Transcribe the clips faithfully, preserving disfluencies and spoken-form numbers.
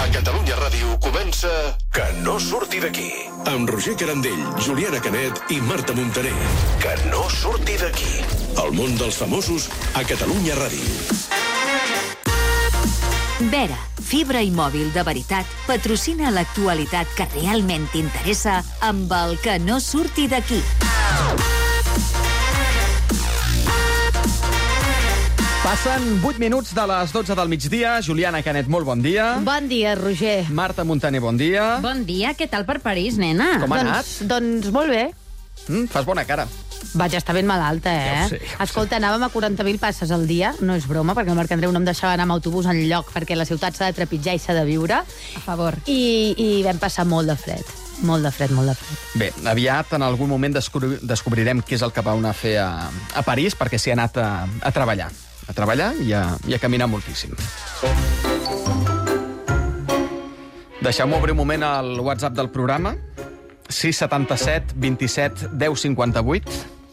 A Catalunya Ràdio comença Que no surti d'aquí. Amb Roger Carandell, Juliana Canet i Marta Montaner. Que no surti d'aquí. El món dels famosos a Catalunya Ràdio. Vera, fibra i mòbil de veritat, patrocina l'actualitat que realment t'interessa amb el Que no surti d'aquí. Passen vuit minuts de les dotze del migdia. Juliana Canet, molt bon dia. Bon dia, Roger. Marta Montaner, bon dia. Bon dia, què tal per París, nena? Com ha doncs, anat? Doncs molt bé. Mm, fas bona cara. Vaig estar ben malalta, eh? Ja ho sé, ja ho Escolta, anàvem a quaranta mil passes al dia, no és broma, perquè el Marc Andreu no em deixava anar amb autobús enlloc, perquè la ciutat s'ha de trepitjar i s'ha de viure. A favor. I, I vam passar molt de fred. Molt de fred, molt de fred. Bé, aviat, en algun moment, descobri descobrirem què és el que va anar a fer a, a París, perquè s'hi ha anat a, a treballar. A treballar i a, i a caminar moltíssim. Deixeu-me obrir un moment al WhatsApp del programa. sis setanta-set vint-i-set deu cinquanta-vuit.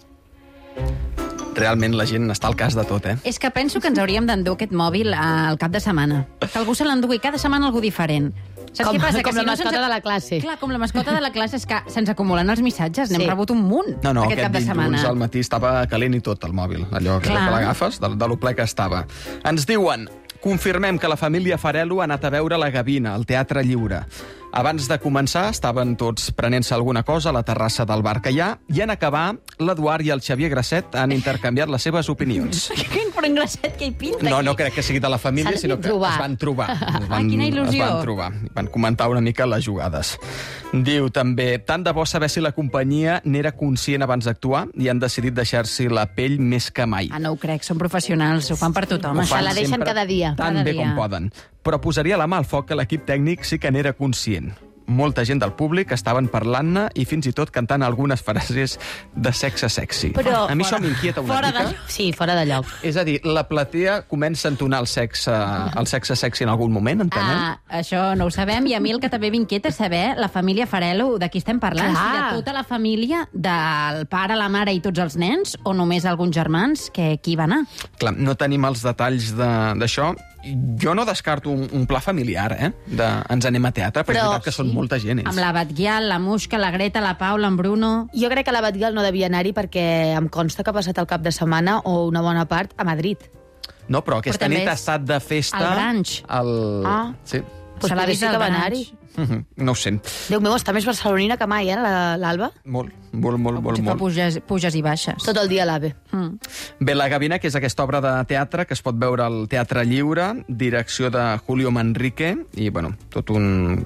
Realment la gent està al cas de tot, eh? És que penso que ens hauríem d'endur aquest mòbil al cap de setmana. Que algú se l'endugui cada setmana algú diferent. Saps Com- què passa? com Que la si no mascota se'ns- de la classe. Clar, com la mascota de la classe, és que se'ns acumulen els missatges. N'hem Sí. rebut un munt No, no, aquest, aquest cap de dilluns setmana. al matí estava calent i tot, el mòbil. Allò que, que Clar. l'agafes, de, de lo ple que estava. Ens diuen, confirmem que la família Farelo ha anat a veure La Gavina, al Teatre Lliure. Abans de començar, estaven tots prenent-se alguna cosa a la terrassa del bar que hi ha, i en acabar, l'Eduard i el Xavier Grasset han intercanviat les seves opinions. Quin prengrasset que hi pinta No, aquí. no crec que sigui de la família, S'han sinó de que trobar. es van trobar. Es Ah, van, quina il·lusió. Es van trobar. Van comentar una mica les jugades. Diu també, tant de bo saber si la companyia n'era conscient abans d'actuar i han decidit deixar-s'hi la pell més que mai. Ah, no ho crec, són professionals, ho fan per tothom. Ho això. fan la deixen sempre cada dia. Tan Cada bé dia. com poden. Però posaria la mà al foc que l'equip tècnic sí que n'era conscient. Molta gent del públic estaven parlant-ne i fins i tot cantant algunes frases de sexe sexy. Però- a mi això m'inquieta una Fora mica. de- Sí, fora de lloc. És a dir, la platea comença a entonar el sexe, el sexe sexy en algun moment, entenem? Ah, això no ho sabem, i a mi el que també m'inquieta és saber la família Farelo, de qui estem parlant, Clar. si de tota la família, del pare, la mare i tots els nens, o només alguns germans, que qui va anar? Clar, no tenim els detalls de- d'això. Jo no descarto un, un pla familiar, eh? De, ens anem a teatre, però, Però és veritat que són sí. molta gent. Amb la Batguial, la Muixca, la Greta, la Paula, en Bruno... Jo crec que la Batguial no devia anar-hi perquè em consta que ha passat el cap de setmana o una bona part a Madrid. No, però aquesta Però també nit ha és estat de festa... al Branch. Al... Ah. Sí. Pues Se l'ha potser vist sí al que va Branch. anar-hi. No ho sé. Déu meu, està més barcelonina que mai, eh, la- l'Alba? Molt, molt, molt, molt, Potser fa molt. puges, puges i baixes. Tot el dia a l'AVE. Mm. Bé, La Gavina, que és aquesta obra de teatre que es pot veure al Teatre Lliure, direcció de Julio Manrique, i, bueno, tot un,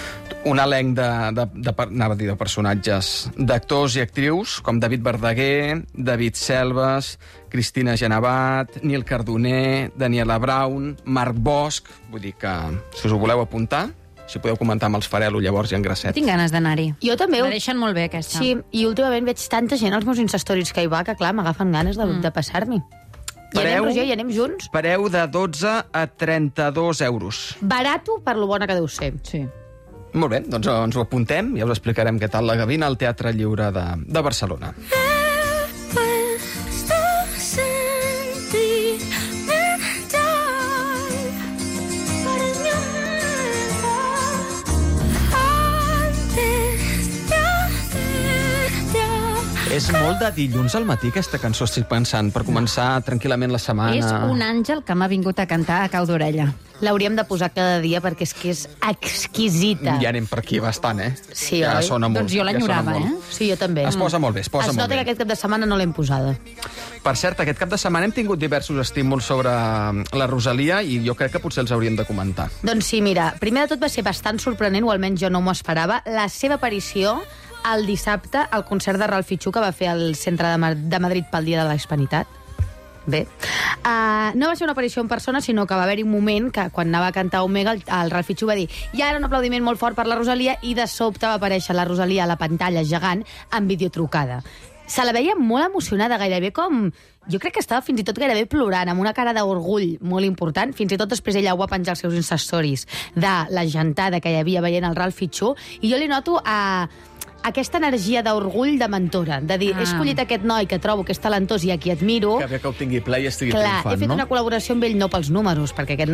un elenc de, de, de, de, anava a dir de personatges, d'actors i actrius, com David Verdaguer, David Selves, Cristina Genevat, Nil Cardoner, Daniela Brown, Marc Bosch, vull dir que, si us ho voleu apuntar, si podeu comentar amb els Farelo, llavors i en Grasset. Tinc ganes d'anar-hi. Jo també. La deixen molt bé, aquesta. Sí, i últimament veig tanta gent als meus Instastories que hi va, que clar, m'agafen ganes de, mm. de passar-m'hi. I anem, Pareu- Roger, i anem junts. Preu de dotze a trenta-dos euros. Barato per lo bona que deu ser. Sí. Molt bé, doncs ens ho apuntem i ja us explicarem què tal La Gavina al Teatre Lliure de, de Barcelona. És molt de dilluns al matí, aquesta cançó, estic pensant, per començar tranquil·lament la setmana. És un àngel que m'ha vingut a cantar a cau d'orella. L'hauríem de posar cada dia perquè és que és exquisita. Ja anem per aquí bastant, eh? Sí, ja oi? sona molt. Doncs jo ja l'enyorava, sona eh? molt. Sí, jo també. Es posa molt bé, es posa es molt nota bé. que aquest cap de setmana no l'hem posada. Per cert, aquest cap de setmana hem tingut diversos estímuls sobre la Rosalia i jo crec que potser els hauríem de comentar. Doncs sí, mira, primer de tot va ser bastant sorprenent, o almenys jo no m'ho esperava, la seva aparició el dissabte al concert de Ralph Fichu que va fer al centre de, Ma de Madrid pel Dia de la Hispanitat. Bé. Uh, no va ser una aparició en persona, sinó que va haver-hi un moment que quan anava a cantar Omega, el, el Ralph Fichu va dir i ara un aplaudiment molt fort per la Rosalia, i de sobte va aparèixer la Rosalia a la pantalla gegant amb videotrucada. Se la veia molt emocionada, gairebé com... Jo crec que estava fins i tot gairebé plorant, amb una cara d'orgull molt important. Fins i tot després ella ho va penjar als seus Insta-stories de la gentada que hi havia veient el Ralph Fichu, i jo li noto a... aquesta energia d'orgull de mentora, de dir, Ah. he escollit aquest noi que trobo que és talentós i a qui admiro. Que bé que ho tingui ple i estigui Clar, he triomfant, fet no? una col·laboració amb ell no pels números, perquè aquest noi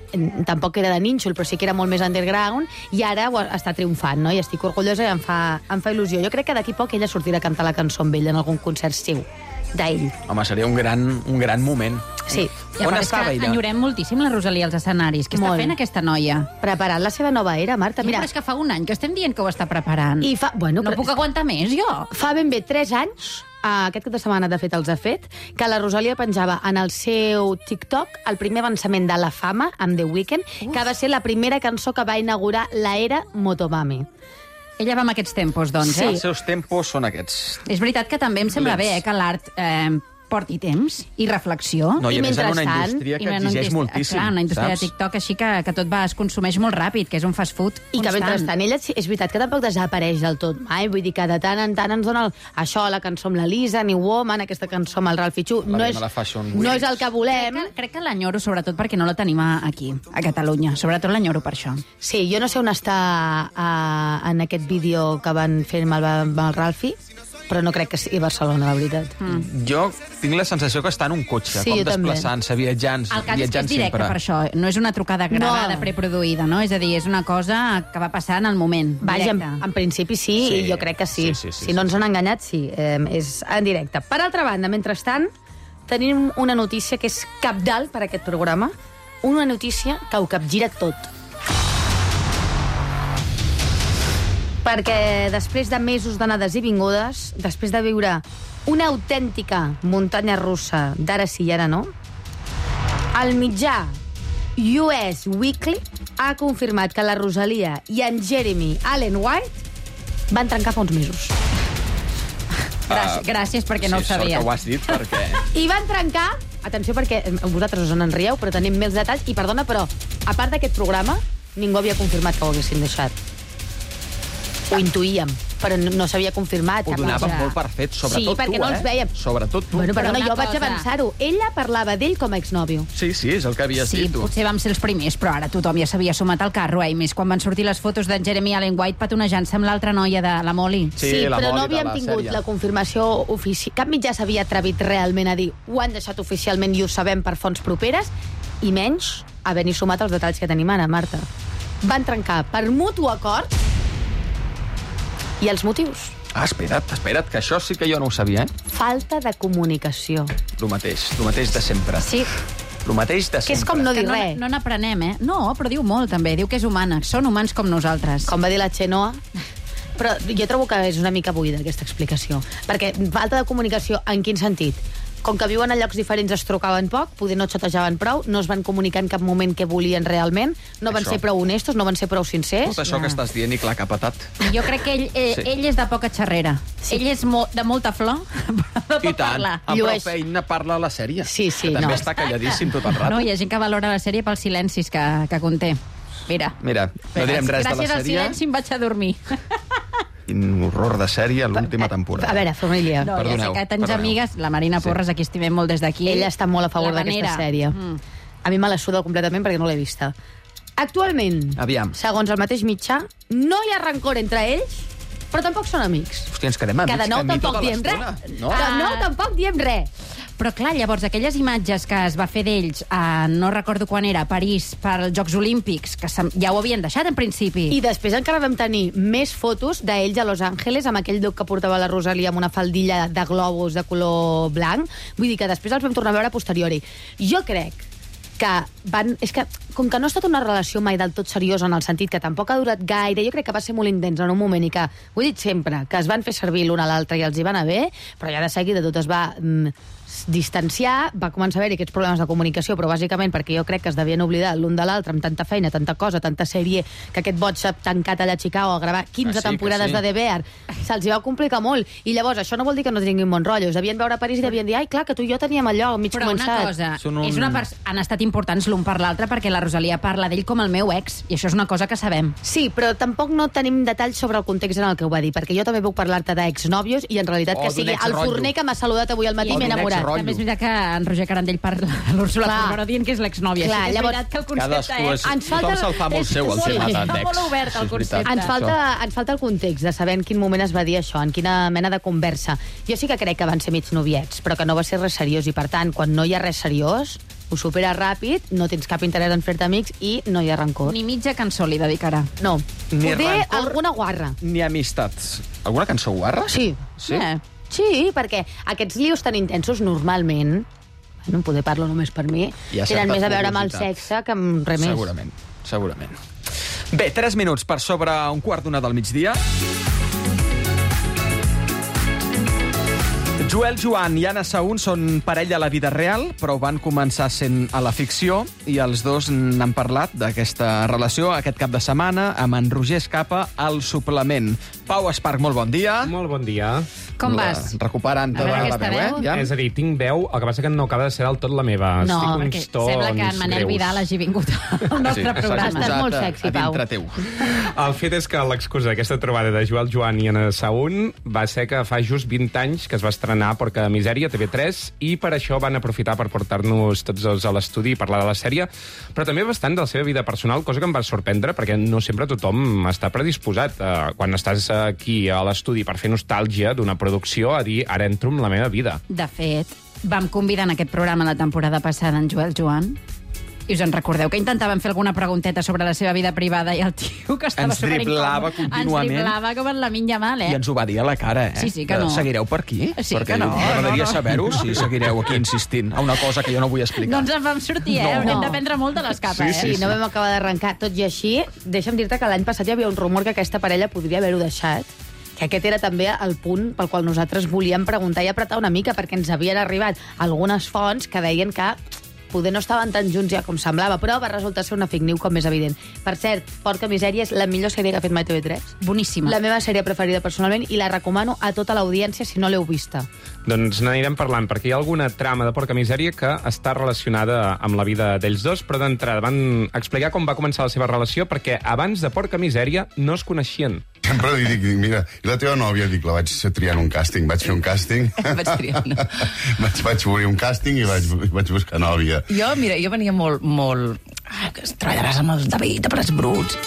tampoc era de nínxol, però sí que era molt més underground, i ara ho està triomfant, no? I estic orgullosa i em fa, em fa il·lusió. Jo crec que d'aquí poc ella sortirà a cantar la cançó amb ell en algun concert seu, d'ell. Home, seria un gran, un gran moment. Sí. I a On part és estava que ella? enyorem moltíssim la Rosalia als escenaris. Què està Molt. fent aquesta noia? Preparant la seva nova era, Marta. Mira, Mira, però és que fa un any que estem dient que ho està preparant. i fa... Bueno, no però- puc aguantar més, jo. Fa ben bé tres anys, uh, aquest cap de setmana, de fet, els ha fet, que la Rosalia penjava en el seu TikTok el primer avançament de La Fama, amb The Weeknd, que va ser la primera cançó que va inaugurar l'era Motomami. Ella va amb aquests tempos, doncs, Sí. eh? Els seus tempos són aquests. És veritat que també em sembla Lents. bé eh, que l'art eh, porti temps i reflexió. No, i I a més en una mentrestant- indústria que I una exigeix indústria- moltíssim, Clar, una indústria saps? de TikTok així que, que tot va, es consumeix molt ràpid, que és un fast food I que constant. mentrestant ella sí, és veritat que tampoc desapareix del tot mai, vull dir que de tant en tant ens dona el, això, la cançó amb la Lisa, New Woman, aquesta cançó amb el Ralphie Chu, La no Dema és, la Fashion no Week. és el que volem. Crec que, crec que l'enyoro, sobretot perquè no la tenim a- aquí, a Catalunya. Sobretot l'enyoro per això. Sí, jo no sé on està uh, en aquest vídeo que van fer amb el, amb el Ralphie, però no crec que sigui a Barcelona, la veritat. Mm. Jo tinc la sensació que està en un cotxe, Sí, com jo també. desplaçant-se, viatjant, El cas és que és viatjant directe sempre. per això. No és una trucada gravada, No. preproduïda, no? És a dir, és una cosa que va passar en el moment, Vaja, en, directe. en principi sí, Sí. i jo crec que sí. Sí, sí, sí, si no sí. ens han enganyat, sí, eh, és en directe. Per altra banda, mentrestant, tenim una notícia que és cabdal per a aquest programa, una notícia que ho capgira tot. Perquè després de mesos d'anades i vingudes, després de viure una autèntica muntanya russa d'ara sí i ara no, el mitjà U S Weekly ha confirmat que la Rosalia i en Jeremy Allen White van trencar fa uns mesos. Gràcies, gràcies perquè no sí, ho sabia. Sort que ho has dit, perquè... I van trencar... Atenció, perquè vosaltres us en rieu, però tenim més detalls. I perdona, però, a part d'aquest programa, ningú havia confirmat que ho haguessin deixat. Ho intuïem, però no, no s'havia confirmat. Ho cap donaven mitjà. molt per fet, sobretot Sí, perquè tu, no eh? els vèiem. Sobretot tu. Bueno, Però perdona, una jo vaig cosa- avançar-ho. Ella parlava d'ell com a exnòvio. Sí, sí, és el que havies Sí, dit, tu. potser vam ser els primers, però ara tothom ja s'havia sumat al carro, eh? I més quan van sortir les fotos d'en Jeremy Allen White petonejant-se amb l'altra noia de la Molly. Sí, Sí, la però no Molly de havíem la tingut sèrie. la confirmació oficial. Cap mitjà s'havia atrevit realment a dir ho han deixat oficialment i ho sabem per fonts properes, i menys haver-hi sumat els detalls que tenim ara, Marta. Van trencar per mutu acord i els motius. Ah, espera't, espera't, que això sí que jo no ho sabia, eh? Falta de comunicació. Lo mateix, lo mateix de sempre. Sí, Lo mateix de Que és sempre. com no que dir no, res. no n'aprenem, eh? No, però diu molt, també. Diu que és humana. Són humans com nosaltres. Com va dir la Xenoa. Però jo trobo que és una mica buida, aquesta explicació. Perquè falta de comunicació, en quin sentit? Com que viuen a llocs diferents es trucaven poc, poder no xatejaven prou, no es van comunicar en cap moment què volien realment, no van Això. ser prou honestos, no van ser prou sincers. Tot això que estàs dient i clar que ha patat. Jo crec que ell, eh, Sí. ell és de poca xerrera. Sí. Ell és mo de molta flor, però no I pot tant, parlar. amb prou Llueix. feina parla a la sèrie. Sí, sí, que també no. està calladíssim tot el rato. No, hi ha gent que valora la sèrie pels silencis que, que conté. Mira. Mira, no direm res de Gràcies la al sèrie. silenci em vaig a dormir. Quin horror de sèrie a l'última temporada. A veure, família, No, Perdoneu, ja sé que tens perdoneu. amigues, la Marina Sí. Porres, aquí estimem molt des d'aquí. ella està molt a favor La d'aquesta Vanera. sèrie. Mm. A mi me la suda completament perquè no l'he vista. Actualment, Aviam. segons el mateix mitjà, no hi ha rancor entre ells, però tampoc són amics. Hòstia, ens quedem amics, Que de nou que a mi tampoc tota diem l'estona, res. No? De nou tampoc diem res. Però clar, llavors, aquelles imatges que es va fer d'ells, a, no recordo quan era, a París, per als Jocs Olímpics, que se- ja ho havien deixat en principi. I després encara vam tenir més fotos d'ells a Los Angeles, amb aquell duc que portava la Rosalia amb una faldilla de globus de color blanc. Vull dir que després els vam tornar a veure a posteriori. Jo crec que van... És que, com que no ha estat una relació mai del tot seriosa, en el sentit que tampoc ha durat gaire, jo crec que va ser molt intens en un moment i que, ho he dit sempre, que es van fer servir l'un a l'altre i els hi van anar bé, però ja de seguida tot es va mm, distanciar, va començar a haver-hi aquests problemes de comunicació, però bàsicament perquè jo crec que es devien oblidar l'un de l'altre amb tanta feina, tanta cosa, tanta sèrie, que aquest boig s'ha tancat allà a Chicago a gravar quinze Que sí, temporades que sí. de The Bear, se'ls hi va complicar molt. I llavors, això no vol dir que no tinguin bon rotllo. Es devien veure a París i devien dir, ai, clar, que tu i jo teníem allò mig Però començat. una cosa, Són un- és una pers- han estat importants l'un per l'altre perquè la Rosalia parla d'ell com el meu ex, i això és una cosa que sabem. Sí, però tampoc no tenim detalls sobre el context en el que ho va dir, perquè jo també puc parlar-te d'exnòvios i en realitat O que d'un sigui el exrotllo. forner que m'ha saludat avui al matí I i m'he d'un enamorat. exrotllo. També és veritat que en Roger Carandell parla a l'Úrsula Clar. Corberó dient que és l'exnòvia. Clar, Així que és llavors- veritat que el concepte Cadascú és... Ens falta- Tothom se'l fa molt és- seu, el és tema molt- de està Dex. molt obert, el Sí, és veritat. concepte. Ens falta, ens falta el context de saber en quin moment es va dir això, en quina mena de conversa. Jo sí que crec que van ser mig noviets, però que no va ser res seriós, i per tant, quan no hi ha res seriós, ho supera ràpid, no tens cap interès en fer-te amics i no hi ha rancor. Ni mitja cançó li dedicarà. No. Ni Poder rancor, alguna guarra. Ni amistats. Alguna cançó guarra? Sí. Sí? Eh. Sí, perquè aquests lios tan intensos normalment, bueno, poder parlo només per mi, Hi ha tenen certa més a veure amb el curiositat. sexe que amb res més. Segurament, segurament. Bé, tres minuts per sobre un quart d'una del migdia. Joel Joan i Anna Saún són parella a la vida real, però van començar sent a la ficció i els dos n'han parlat d'aquesta relació aquest cap de setmana amb en Roger Escapa al Suplement. Pau Esparch, molt bon dia. Molt bon dia. Com La- vas? Recuperant A veure tota la aquesta veu, veu. eh? Ja? És a dir, tinc veu, el que passa que no acaba de ser del tot la meva. No, Estic perquè uns tons sembla que en Manel greus. Vidal hagi vingut al nostre s'ha programa. Estàs posat molt a- sexy, a dintre Pau. teu. El fet és que l'excusa d'aquesta trobada de Joel Joan i Anna Saún va ser que fa just vint anys que es va estrenar Porca Misèria, T V tres, i per això van aprofitar per portar-nos tots dos a l'estudi i parlar de la sèrie, però també bastant de la seva vida personal, cosa que em va sorprendre, perquè no sempre tothom està predisposat, eh, quan estàs aquí a l'estudi per fer nostàlgia d'una producció, a dir, ara entro en la meva vida. De fet, vam convidar en aquest programa la temporada passada en Joel Joan, i us en recordeu que intentaven fer alguna pregunteta sobre la seva vida privada i el tio que estava Ens driblava superincòmode. contínuament. Ens driblava com en la minya mal, eh? I ens ho va dir a la cara, eh? Sí, sí, que no. Seguireu per aquí? Sí, Perquè que no, m'agradaria no, no. saber-ho si seguireu aquí insistint a una cosa que jo no vull explicar. No ens en vam sortir, eh? No. Hem d'aprendre molt de l'escapa, Sí, eh? sí, Sí, no vam acabar d'arrencar. Tot i així, deixa'm dir-te que l'any passat hi havia un rumor que aquesta parella podria haver-ho deixat, que aquest era també el punt pel qual nosaltres volíem preguntar i apretar una mica, perquè ens havien arribat algunes fonts que deien que poder no estaven tan junts ja com semblava, però va resultar ser una fake news com més evident. Per cert, Porca Misèria és la millor sèrie que ha fet mai T V tres. Boníssima. La meva sèrie preferida personalment i la recomano a tota l'audiència si no l'heu vista. Doncs n'anirem parlant, perquè hi ha alguna trama de Porca Misèria que està relacionada amb la vida d'ells dos, però d'entrada van explicar com va començar la seva relació, perquè abans de Porca Misèria no es coneixien. Sempre li dic, dic, mira, i la teva nòvia, dic, la vaig triar en un càsting, vaig fer un càsting. Vaig triar, no. vaig, vaig obrir un càsting i vaig, vaig buscar nòvia. Jo, mira, jo venia molt, molt... Ah, que treballaràs amb el David, de Prats Bruts.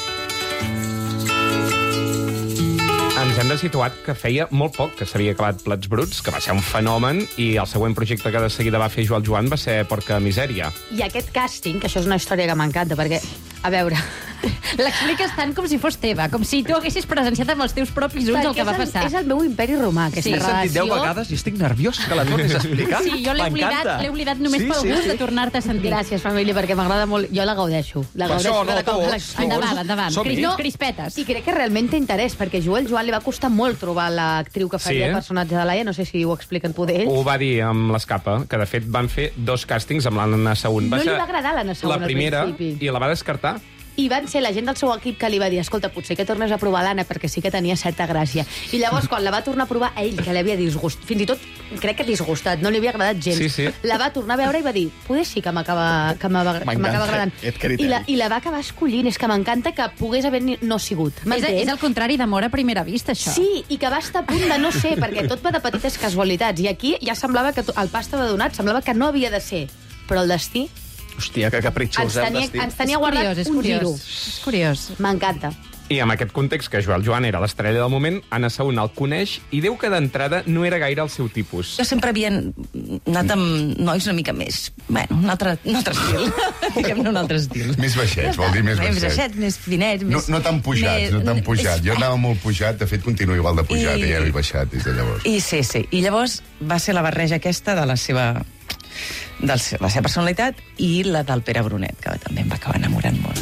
Ens hem de situar que feia molt poc que s'havia acabat Plats Bruts, que va ser un fenomen, i el següent projecte que de seguida va fer Joel Joan va ser Porca Misèria. I aquest càsting, que això és una història que m'encanta, perquè, a veure... L'expliques tant com si fos teva, com si tu haguessis presenciat amb els teus propis ulls el que va és passar. És el meu imperi romà, aquesta Sí. L'he sentit deu relació. vegades i estic nerviós que la tornis a explicar. Sí, jo l'he oblidat, M'encanta. l'he oblidat només Sí, pel sí, gust sí. de tornar-te a sentir. Gràcies, família, perquè m'agrada molt. Jo la gaudeixo. La Per gaudeixo això, no, cada cop tots, l'explico. Endavant, endavant. Som-hi. Cris, No. crispetes. I crec que realment té interès, perquè Joel Joan li va costar molt trobar l'actriu que faria Sí, eh? el personatge de Laia. No sé si ho expliquen poder ells. Ho va dir amb l'Escapa, que de fet van fer dos càstings amb l'Anna Saún. No Va li ser va agradar l'Anna Saún La al primera, principi. i la va descartar. I van ser la gent del seu equip que li va dir escolta, potser que tornes a provar l'Anna perquè sí que tenia certa gràcia. I llavors, quan la va tornar a provar, a ell, que l'havia disgustat, fins i tot crec que disgustat, no li havia agradat gens, Sí, sí. la va tornar a veure i va dir poder sí que m'acaba que m'ava- que M'encanta m'acaba agradant. aquest criteri. I la, I la va acabar escollint. És que m'encanta que pogués haver ni- no sigut. És, M'entens? és el contrari d'amor a primera vista, això. Sí, i que va estar a punt de no ser, perquè tot va de petites casualitats. I aquí ja semblava que to- el pa estava donat, semblava que no havia de ser. Però el destí Hòstia, que capritxós, ens eh, el tenia, destí. ens tenia És guardat curiós, és un curiós. giro. És curiós. M'encanta. I amb aquest context que Joel Joan era l'estrella del moment, Anna Saún el coneix i diu que d'entrada no era gaire el seu tipus. Jo sempre havia anat amb nois una mica més... Bueno, un altre, un altre estil. Diguem-ne un altre estil. Més baixets, vol dir més Més baixets. baixets, més finets. No, Més, no tan pujats, més- no tan pujat. Jo és- anava molt pujat, de fet continuo igual de pujat, I- i ja he baixat des de llavors. I sí, sí. I llavors va ser la barreja aquesta de la seva de la seva personalitat i la del Pere Brunet, que també em va acabar enamorant molt.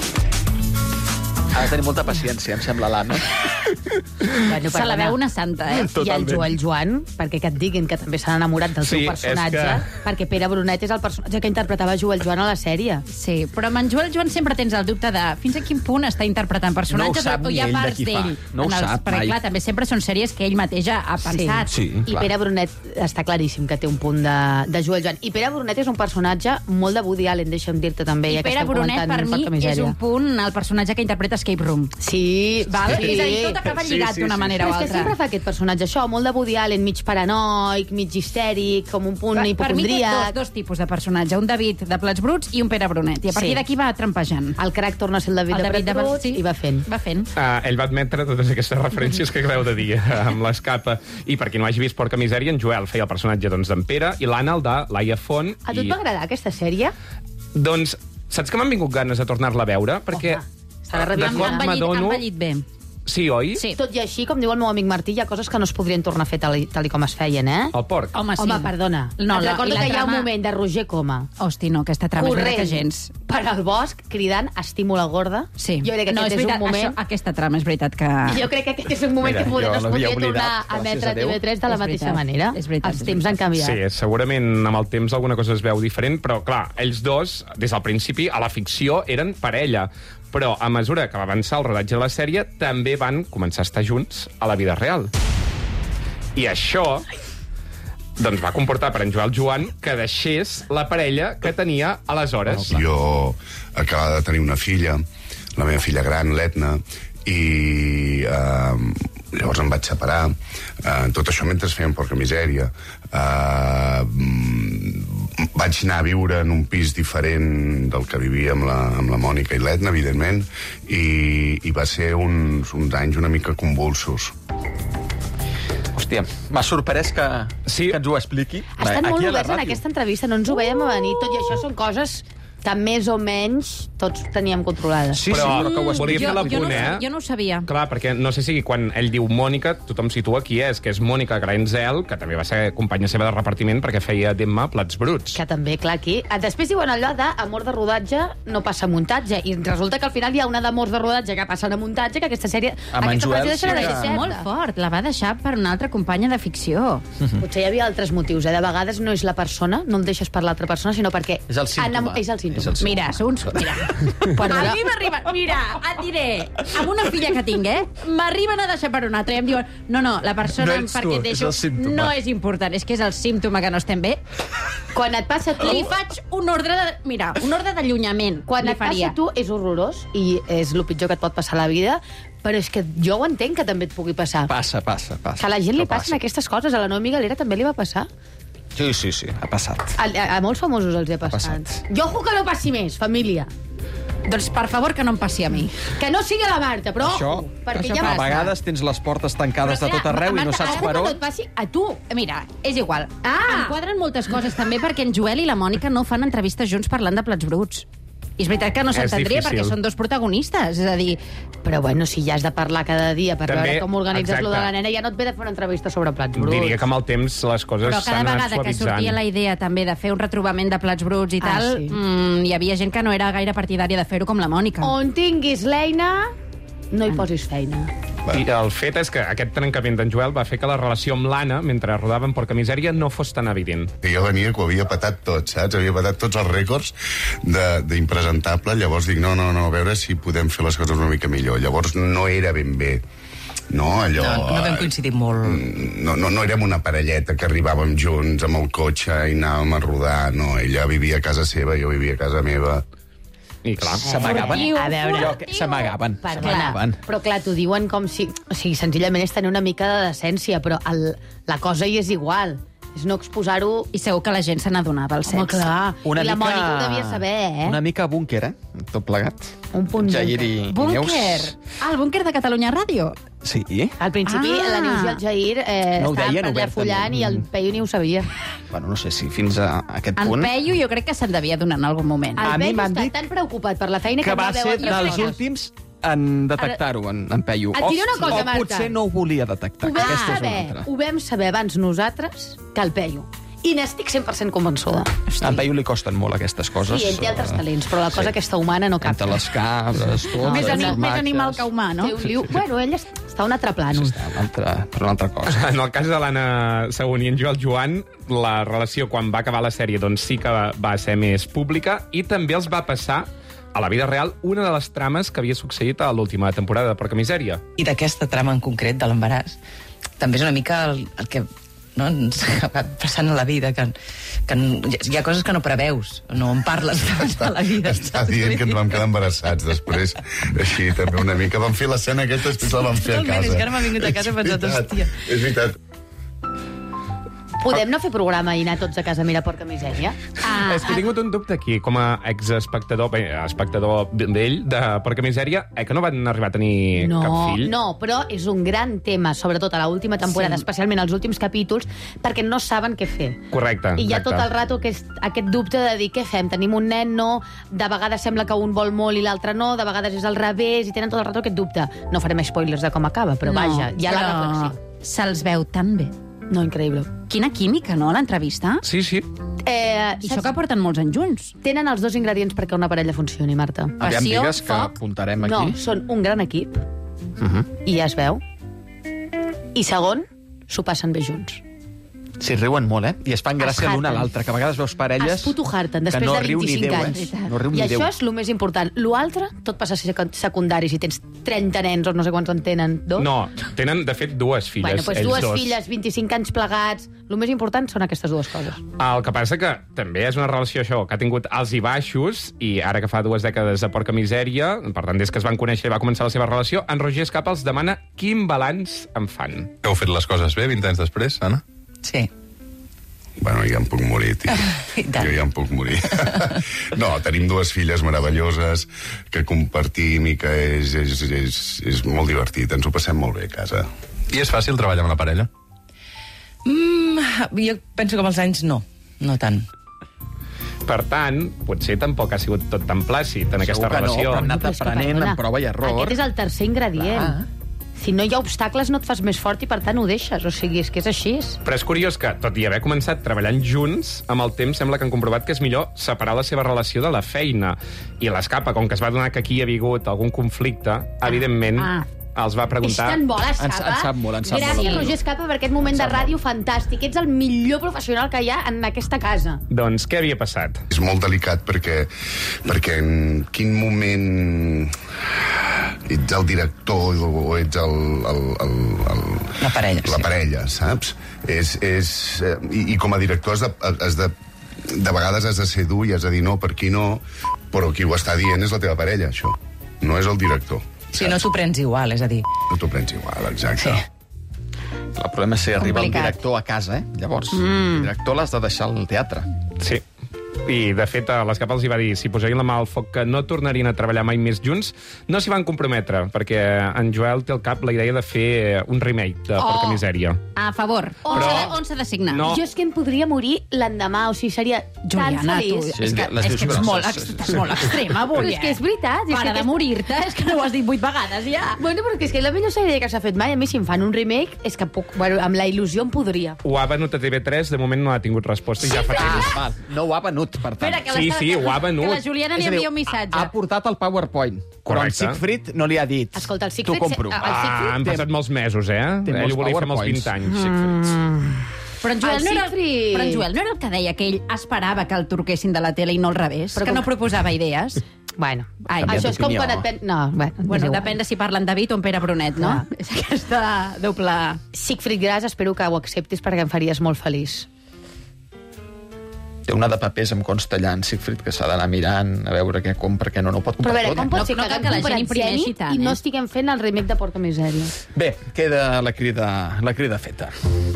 Ha de tenir molta paciència, em sembla, l'Anna. Bueno, Se la veu una santa, eh? I el Totalment. Joel Joan, perquè que et diguin que també s'han enamorat del Sí, seu personatge, és que... perquè Pere Brunet és el personatge que interpretava Joel Joan a la sèrie. Sí, però amb en Joel Joan sempre tens el dubte de fins a quin punt està interpretant personatges No ho sap o hi ha ni ell de parts qui fa. d'ell. No ho en sap perquè, mai. clar, també sempre són sèries que ell mateix ha ha pensat. Sí. I clar. Pere Brunet està claríssim que té un punt de, de Joel Joan. I Pere Brunet és un personatge molt de Woody Allen, deixa'm dir-te també. I ja que Pere estem Brunet, comentant per mi, Porca és Misèria. un punt el personatge que interpreta Escape Room. Sí, Val? sí. És a dir, tot acaba Sí, lligat sí, d'una sí, manera Però o és que altra. sempre fa aquest personatge, això, molt de Woody Allen, mig paranoic, mig histèric, com un punt Per mi té dos, hipocondríac. dos tipus de personatge, un David de Plats Bruts i un Pere Brunet. I a partir Sí. d'aquí va trampejant. El crac torna a ser el David, El de David de Prat sí. i va fent. Va fent. Uh, ell va admetre totes aquestes referències que acabeu de dir eh, amb l'Escapa. I per qui no hagi vist Porca Misèria, en Joel feia el personatge doncs, d'en Pere i l'Anna el de Laia Font. A tu et i... va agradar aquesta sèrie? Doncs, saps que m'han vingut ganes de tornar-la a veure? Perquè s'ha de de reviure. cop Han ballit, han m'adono... ballit bé. Sí, oi? Sí. Tot i així, com diu el meu amic Martí, hi ha coses que no es podrien tornar a fer tal, i- tal i com es feien, eh? El porc. Home, sí. Home, perdona. No, Et la- recordo i la que hi ha un trama- moment de Roger Coma Hosti, no, aquesta trama és veritat que gens. per al bosc, cridant estímul a gorda. Sí. Jo crec que no, aquest és és, veritat, un moment... això, aquesta trama és veritat que... Jo crec que aquest és un moment Mira, que podria, jo no es l'havia podria tornar oblidat, a gràcies emetre a a Déu. T V tres de la És mateixa veritat, manera. és veritat, Els és temps han veritat. canviat. Sí, segurament amb el temps alguna cosa es veu diferent, però, clar, ells dos, des del principi, a la ficció, eren parella. Però, a mesura que va avançar el rodatge de la sèrie, també van començar a estar junts a la vida real. I això doncs va comportar per en Joel Joan que deixés la parella que tenia aleshores. Jo acabava de tenir una filla, la meva filla gran, l'Etna, i eh, llavors em vaig separar. Eh, tot això mentre fèiem Porca Misèria. Eh, mm, vaig anar a viure en un pis diferent del que vivia amb la, amb la Mònica i l'Etna, evidentment, i, i va ser uns, uns anys una mica convulsos. Hòstia, m'ha sorprès que, Sí. que ens ho expliqui. Estan Aquí molt a la oberts en ràdio. aquesta entrevista, no ens ho veiem a venir. Tot i això són coses que més o menys tots teníem controlades. Sí, Però sí, però que ho volia expliqui. fer Jo, l'apunt, jo, no, eh? jo no ho sabia. Clar, perquè no sé si quan ell diu Mònica, tothom situa qui és, que és Mònica Graenzel, que també va ser companya seva de repartiment perquè feia d'Emma Plats Bruts. Que també, clar, aquí... Ah, després diuen allò d'amor de rodatge no passa a muntatge, i resulta que al final hi ha una d'amor de rodatge que passa a muntatge, que aquesta sèrie... Amb en aquesta Joel frase deixarà sí de que- ser És certa. molt fort, la va deixar per una altra companya de ficció. Potser hi havia altres motius, eh? De vegades no és la persona, no el deixes per l'altra persona, sinó perquè... És el símptoma. enamo- És el símptoma. És el símptoma. Mira, uns... Mira, Perdona. a mi m'arriba... Mira, et diré, amb una filla que tinc, eh? M'arriben a deixar per una altra i em diuen no, no, la persona No ets per tu, què et és deixo el símptoma. no és important, és que és el símptoma que no estem bé. Quan et passa a tu... Li faig un ordre de... Mira, un ordre d'allunyament. Quan li et passa faria. a tu és horrorós i és el pitjor que et pot passar a la vida, però és que jo ho entenc que també et pugui passar. Passa, passa, passa. Que a la gent li Això passen aquestes coses. A la Noemi Galera també li va passar. Sí, sí, sí, ha passat. A, a, a molts famosos els hi ha passat. passat. Jo ojo que no passi més, família. Doncs, per favor, que no em passi a mi. Que no sigui la Marta, però Això, ojo, perquè això ja a passa. vegades tens les portes tancades de Però, tot clar, arreu i no Marta, saps ara per Que no on. et passi a tu. Mira, és igual. Ah! Em quadren moltes coses també perquè en Joel i la Mònica no fan entrevistes junts parlant de plats bruts. I és veritat que no És s'entendria difícil. perquè són dos protagonistes. És a dir, Però bueno, si ja has de parlar cada dia per També, veure com organitzes exacte. lo de la nena, ja no et ve de fer una entrevista sobre plats bruts. Diria que amb el temps les coses però cada s'han anat vegada que sortia suavitzant. la idea també de fer un retrobament de plats bruts i Ah, tal, sí. mm, hi havia gent que no era gaire partidària de fer-ho com la Mònica. On tinguis l'eina, no hi posis feina. I el fet és que aquest trencament d'en Joel va fer que la relació amb l'Anna, mentre rodaven Porca Misèria, no fos tan evident. Que jo venia que ho havia patat tot, saps? Havia patat tots els rècords de- d'impresentable. Llavors dic, no, no, no, a veure si podem fer les coses una mica millor. Llavors no era ben bé. No, allò... No, no vam coincidir molt. No, no, no érem una parelleta que arribàvem junts amb el cotxe i anàvem a rodar. No, ella vivia a casa seva, jo vivia a casa meva. I clar, S'amagaven. Furtiu, A veure, Jo, que- s'amagaven. Perdona, S'amagaven. però clar, t'ho diuen com si... O sigui, senzillament és tenir una mica de decència, però el, la cosa hi és igual. És no exposar-ho... I segur que la gent se n'adonava, el sexe. Home, clar. Una I la mica... Mònica ho devia saber, eh? Una mica búnquer, eh? Tot plegat. Un punt Jair i, i Búnquer. Neus. Ah, el búnquer de Catalunya Ràdio. Sí. Al principi, Ah. la Neus i el Jair eh, No ho estaven deien per allà obertament. follant i el Peyu ni ho sabia. Bueno, no sé si fins a aquest En punt... Peyu jo crec que se'n devia donar en algun moment. A El mi Peyu m'han està dit tan preocupat per la feina que, que va no veu... ser jo dels crec- últims en detectar-ho, en, en Peyu. Et diré una cosa, o Marta. potser no ho volia detectar. Ho vam, Aquesta és una saber, altra. ho vam saber abans nosaltres que el Peyu. I n'estic cent per cent convençuda. A en Peyu li costen molt aquestes coses. Sí, ell té altres eh, talents, però la cosa sí. aquesta humana no capta. Entre les cabres, tot, més, els anim, més formatges. animal que humà, no? Té un liu... Bueno, ell està a un altre plano. Està una altra, per una altra cosa. en el cas de l'Anna Según i en Joel Joan, la relació quan va acabar la sèrie doncs sí que va, va ser més pública i també els va passar a la vida real una de les trames que havia succeït a l'última temporada de Porca Misèria. I d'aquesta trama en concret, de l'embaràs, també és una mica el, el que no, ens va passant a la vida, que, que hi ha coses que no preveus, no en parles de la vida. Està dient que ens vam quedar embarassats després. Així, també una mica. Vam fer l'escena aquesta, després la vam fer a Totalment, casa. és que ara m'ha vingut a casa i he pensat, veritat, hòstia. És veritat. Podem no fer programa i anar tots a casa a mirar Porca Misèria? Ah, és que he tingut un dubte aquí, com a exespectador, bé, espectador d'ell, de Porca Misèria, eh, que no van arribar a tenir no, cap fill. No, però és un gran tema, sobretot a l'última temporada, Sí. especialment als últims capítols, perquè no saben què fer. Correcte, I hi ha exacte. tot el rato aquest, aquest dubte de dir què fem, tenim un nen, no, de vegades sembla que un vol molt i l'altre no, de vegades és al revés, i tenen tot el rato aquest dubte. No farem spoilers de com acaba, però No, vaja, hi ha la però reflexió. se'ls veu tan bé. No, increïble. Quina química, no, a l'entrevista? Sí, sí. Eh, I això que porten molts anys junts. Tenen els dos ingredients perquè una parella funcioni, Marta. Aviam, Passió, digues que foc. apuntarem aquí. No, són un gran equip, i ja es veu. I segon, s'ho passen bé junts. Sí, riuen molt, eh? I es fan gràcia Es l'un a harten. l'altre, que a vegades veus parelles Es putujarten que després no de riu ni vint-i-cinc Déu, anys. eh? No riu I ni això Déu. és el més important. L'altre, tot passa a ser secundari. Si tens trenta nens o no sé quants en tenen, dos. No, tenen, de fet, dues filles, Bueno, doncs ells dues dos. filles, vint-i-cinc anys plegats. El més important són aquestes dues coses. El que passa que també és una relació, això, que ha tingut alts i baixos, i ara que fa dues dècades de Porca Misèria, per tant, des que es van conèixer i va començar la seva relació, en Roger Escapa els demana quin balanç en fan. Heu fet les coses bé vint anys després, Anna? Sí. Bueno, ja em puc morir, tio. I tant. Jo ja em puc morir. No, tenim dues filles meravelloses que compartim i que és, és, és, és molt divertit. Ens ho passem molt bé a casa. I és fàcil treballar amb la parella? Mm, jo penso que amb els anys no, no tant. Per tant, potser tampoc ha sigut tot tan plàcid en aquesta Segur que no, relació. però han anat Però és que, aprenent perdona, amb prova i error. Aquest és el tercer ingredient. Clar. Si no hi ha obstacles, no et fas més fort i, per tant, ho deixes. O sigui, és que és així. Però és curiós que, tot i haver començat treballant junts, amb el temps sembla que han comprovat que és millor separar la seva relació de la feina. I l'Escapa, com que es va donar que aquí hi ha hagut algun conflicte, evidentment, Ah. els va És preguntar... tan bo, l'Escapa. Ens- ens sap molt, ens sap Gràcies, molt. Roger Escapa, per aquest moment de ràdio fantàstic. Ets el millor professional que hi ha en aquesta casa. Doncs què havia passat? És molt delicat perquè, perquè en quin moment ets el director o ets el... el, el, el La parella, La sí. parella, saps? És, és, eh, i, I com a director has de, has de... De vegades has de ser dur i has de dir no, per aquí no, però qui ho està dient és la teva parella, això. No és el director. Si no t'ho prens igual, és a dir... No t'ho prens igual, exacte. Sí. El problema és si arriba el Complicat. director a casa, eh? Llavors, mm. el director l'has de deixar al teatre. Sí. I, de fet, a l'Escapa els hi va dir si posarien la mà al foc que no tornarien a treballar mai més junts. No s'hi van comprometre, perquè en Joel té al cap la idea de fer un remake de Porca Oh. Misèria. A favor. On Però- s'ha de- On s'ha de signar? No. Jo és que em podria morir l'endemà, o sigui, seria tan Juliana, tu, feliç. Sí, és que, les és dius que ets grosses. molt, ex- estàs molt extrema avui, Però és que és veritat. És Para que de aquest- morir-te, és que no ho has dit vuit vegades, ja. Bueno, perquè és que és la millor sèrie que s'ha fet mai. A mi, si em fan un remake, és que puc, bueno, amb la il·lusió em podria. Ho ha venut a T V tres, de moment no ha tingut resposta i ja fa temps. Val, no ho ha venut, per tant. Espera, que Sí, l'està- sí, ho ha venut. Que la Juliana li És a dir, envia un missatge. Ha, ha portat el PowerPoint, però en Correcte. Siegfried no li ha dit. Escolta, el Siegfried- T'ho compro. el Ah, Siegfried han passat molts mesos, eh? Té Ell molts ho volia fer amb els vint PowerPoints. anys, Siegfried. Però en Joel, El no era, Siegfried. però en Joel no era el que deia que ell esperava que el truquessin de la tele i no al revés? Però que com- no proposava idees? Bueno, Ai, canviat això és com d'opinió. quan et pen... No, bueno, és Bueno, igual. depèn de si parlen David o en Pere Brunet, no? Clar. És aquesta doble... Siegfried Gras, espero que ho acceptis perquè em faries molt feliç. Té una de papers, em consta allà en Siegfried, que s'ha d'anar mirant a veure què compra, què no, no ho pot Però a comprar veure, tot. com pot No- ser no que cal haguem que la gent comprat imprimeixi Zenit tant, i no eh? estiguem fent el remake de Porca Misèria? Bé, queda la crida, la crida feta.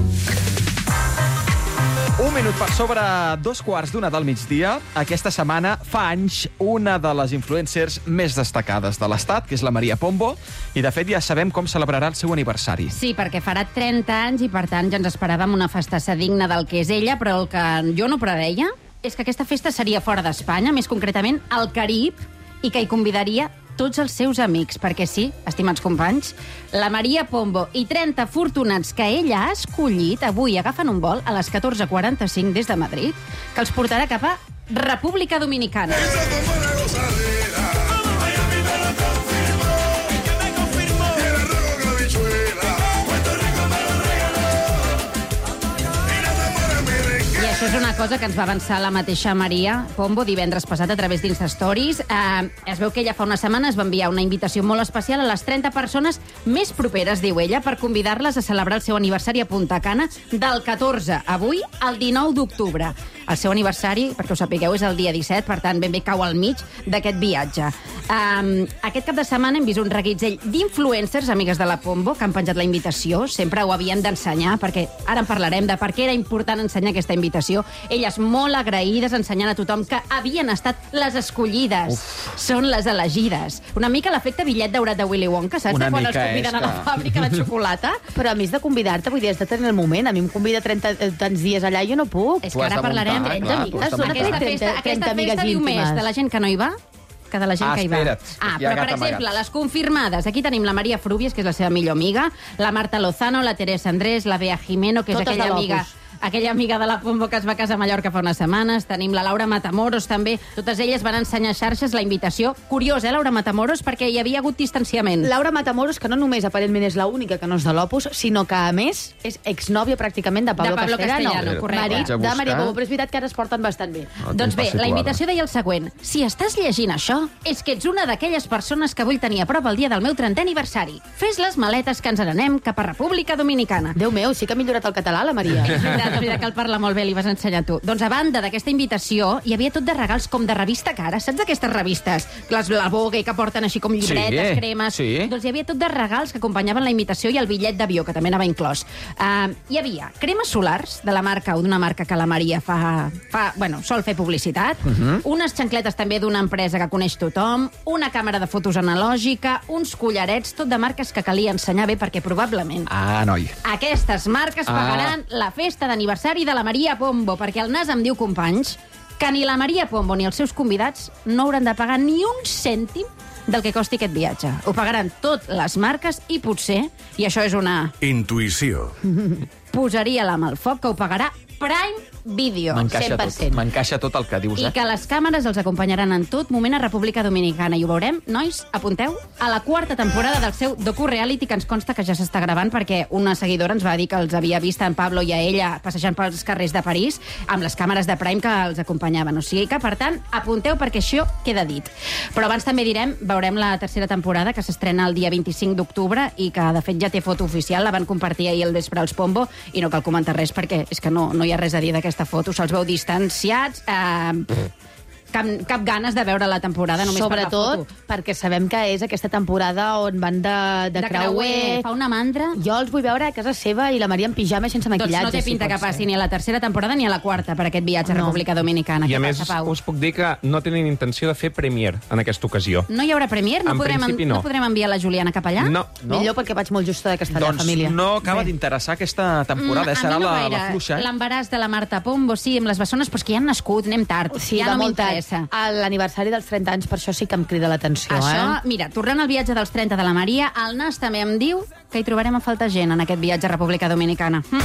Un minut per sobre dos quarts d'una del migdia. Aquesta setmana fa anys una de les influencers més destacades de l'Estat, que és la Maria Pombo, i de fet ja sabem com celebrarà el seu aniversari. Sí, perquè farà trenta anys i per tant ja ens esperàvem una festassa digna del que és ella, però el que jo no preveia és que aquesta festa seria fora d'Espanya, més concretament al Carib, i que hi convidaria tots els seus amics, perquè sí, estimats companys, la Maria Pombo i trenta afortunats que ella ha escollit avui agafen un vol a les catorze quaranta-cinc des de Madrid, que els portarà cap a República Dominicana. I això és una cosa que ens va avançar la mateixa Maria Pombo divendres passat a través d'Insta Stories. Eh, es veu que ella fa una setmana es va enviar una invitació molt especial a les trenta persones més properes, diu ella, per convidar-les a celebrar el seu aniversari a Punta Cana del catorze, avui, al dinou d'octubre. El seu aniversari, perquè ho sapigueu, és el dia disset, per tant, ben bé cau al mig d'aquest viatge. Um, aquest cap de setmana hem vist un reguitzell d'influencers, amigues de la Pombo, que han penjat la invitació. Sempre ho havien d'ensenyar, perquè ara en parlarem de per què era important ensenyar aquesta invitació. Elles molt agraïdes, ensenyant a tothom que havien estat les escollides. Uf. Són les elegides. Una mica l'efecte bitllet daurat de Willy Wonka, saps? Una de quan mica els conviden és a la que... fàbrica de xocolata. Però a més de convidar-te, vull dir, has de tenir el moment. A mi em convida trenta tants dies allà i jo no puc. És que ara parlarem... trenta amigues, són Aquesta festa, aquesta festa diu més de la gent que no hi va que de la gent ah, que hi va. Espera't, ah, hi ha però, per gat exemple, amagat. les confirmades. Aquí tenim la Maria Frubies, que és la seva millor amiga, la Marta Lozano, la Teresa Andrés, la Bea Jimeno, que és Totes aquella de amiga... l'Opus. aquella amiga de la Pombo que es va casar a Mallorca fa unes setmanes. Tenim la Laura Matamoros, també. Totes elles van ensenyar a xarxes la invitació. Curiós, eh, Laura Matamoros, perquè hi havia hagut distanciament. Laura Matamoros, que no només aparentment és l'única que no és de l'Opus, sinó que, a més, és exnòvia pràcticament de Pablo, De Pablo Castellano. Castellano, correcte. Marit Vaig a de buscar. Maria Pombo, però és veritat que ara es porten bastant bé. No, Doncs bé, tinc per la situar-me. invitació deia el següent. Si estàs llegint això, és que ets una d'aquelles persones que vull tenir a prop el dia del meu trentè aniversari. Fes les maletes que ens n'anem cap a República Dominicana. Déu meu, sí que ha millorat el català, la Maria. És veritat, és veritat que el parla molt bé, li vas ensenyar tu. Doncs a banda d'aquesta invitació, hi havia tot de regals com de revista Cara. Saps aquestes revistes? Les la Vogue, que porten així com llibretes, Sí, cremes... sí. Doncs hi havia tot de regals que acompanyaven la invitació i el bitllet d'avió, que també anava inclòs. Uh, hi havia cremes solars de la marca o d'una marca que la Maria fa, fa bueno, sol fer publicitat, uh -huh. unes xancletes també d'una empresa que coneix tothom, una càmera de fotos analògica, uns collarets, tot de marques que calia ensenyar bé perquè probablement Ah, noi. aquestes marques Ah. pagaran la festa d'aniversari de la Maria Pombo, perquè el nas em diu, companys, que ni la Maria Pombo ni els seus convidats no hauran de pagar ni un cèntim del que costi aquest viatge. Ho pagaran tot les marques i potser, i això és una... Intuïció. posaria la mà al foc, que ho pagarà Prime Video. M'encaixa cent per tot. cent. M'encaixa tot el que dius, I eh? que les càmeres els acompanyaran en tot moment a República Dominicana. I ho veurem, nois, apunteu, a la quarta temporada del seu docu-reality, que ens consta que ja s'està gravant, perquè una seguidora ens va dir que els havia vist en Pablo i a ella passejant pels carrers de París amb les càmeres de Prime que els acompanyaven. O sigui que, per tant, apunteu perquè això queda dit. Però abans també direm, veurem la tercera temporada, que s'estrena el dia vint-i-cinc d'octubre i que, de fet, ja té foto oficial. La van compartir ahir al vespre als Pombo i no cal comentar res perquè és que no, no hi ha res a dir d'aquesta foto. Se'ls veu distanciats, eh, cap, cap ganes de veure la temporada només per la Sobretot foto. perquè sabem que és aquesta temporada on van de, de, De creuer. creuer, fa una mandra. Jo els vull veure a casa seva i la Maria en pijama i sense Doncs maquillatge. no té pinta si que pot ser. passi ni a la tercera temporada ni a la quarta per aquest viatge a No. República Dominicana. I a Què més, passa, Pau? us puc dir que no tenen intenció de fer premier en aquesta ocasió. No hi haurà premier? No, En podrem, principi no. no podrem enviar la Juliana cap allà? No. No? Millor perquè vaig molt justa de castellà, Doncs família. no acaba d'interessar aquesta temporada, eh? Mm, a Serà mi no la, gaire. la fluixa, eh? L'embaràs de la Marta Pombo, sí, amb les bessones, però és que ja han nascut, anem tard. Sí, ja de no molt tard. m'interessa. A l'aniversari dels trenta anys, per això sí que em crida l'atenció, Això, eh? mira, tornant al viatge dels trenta de la Maria, el Nas també em diu que hi trobarem a falta gent en aquest viatge a República Dominicana. Mm.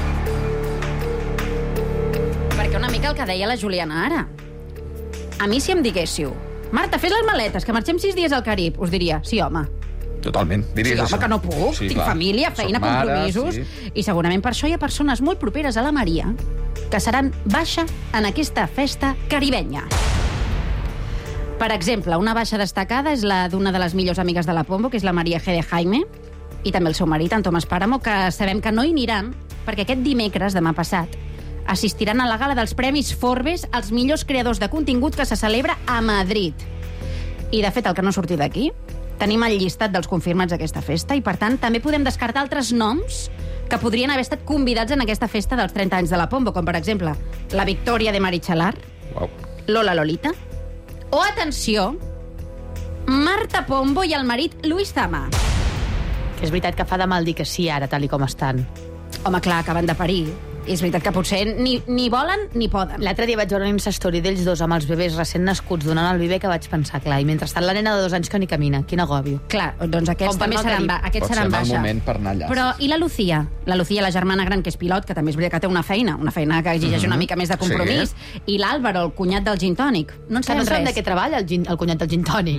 Perquè una mica el que deia la Juliana ara. A mi, si em diguéssiu, Marta, fes les maletes, que marxem sis dies al Carib, us diria, sí, home. Totalment, Sí, diries home, això. que no puc. Sí, Tinc clar. família, feina, Som mares, compromisos. sí. I segurament per això hi ha persones molt properes a la Maria que seran baixa en aquesta festa caribenya. Per exemple, una baixa destacada és la d'una de les millors amigues de la Pombo, que és la Maria G. de Jaime, i també el seu marit, en Tomàs Páramo, que sabem que no hi aniran perquè aquest dimecres, demà passat, assistiran a la gala dels Premis Forbes als millors creadors de contingut que se celebra a Madrid. I, de fet, el que no ha sortit d'aquí, tenim el llistat dels confirmats d'aquesta festa i, per tant, també podem descartar altres noms que podrien haver estat convidats en aquesta festa dels trenta anys de la Pombo, com, per exemple, la Victòria de Marichalar, Uau. Lola Lolita, o, atenció, Marta Pombo i el marit Luis Zama. Que és veritat que fa de mal dir que sí ara, tal i com estan. Home, clar, acaben de parir. És veritat que potser ni, ni volen ni poden. L'altre dia vaig veure una Insta-story d'ells dos amb els bebès recent nascuts donant el bebè que vaig pensar, clar, i mentrestant la nena de dos anys que ni camina. Quin agòbio. Clar, doncs aquests Com per també anar al seran, Carib. ba aquests Pot ser seran mal baixa. moment per anar allà. Però i la Lucía? La Lucía, la germana gran, que és pilot, que també és veritat que té una feina, una feina que exigeix una mica més de compromís. I l'Àlvaro, el cunyat del gin tònic. No en Que sabem no sabem res. de què treballa el, gin, el cunyat del gin tònic.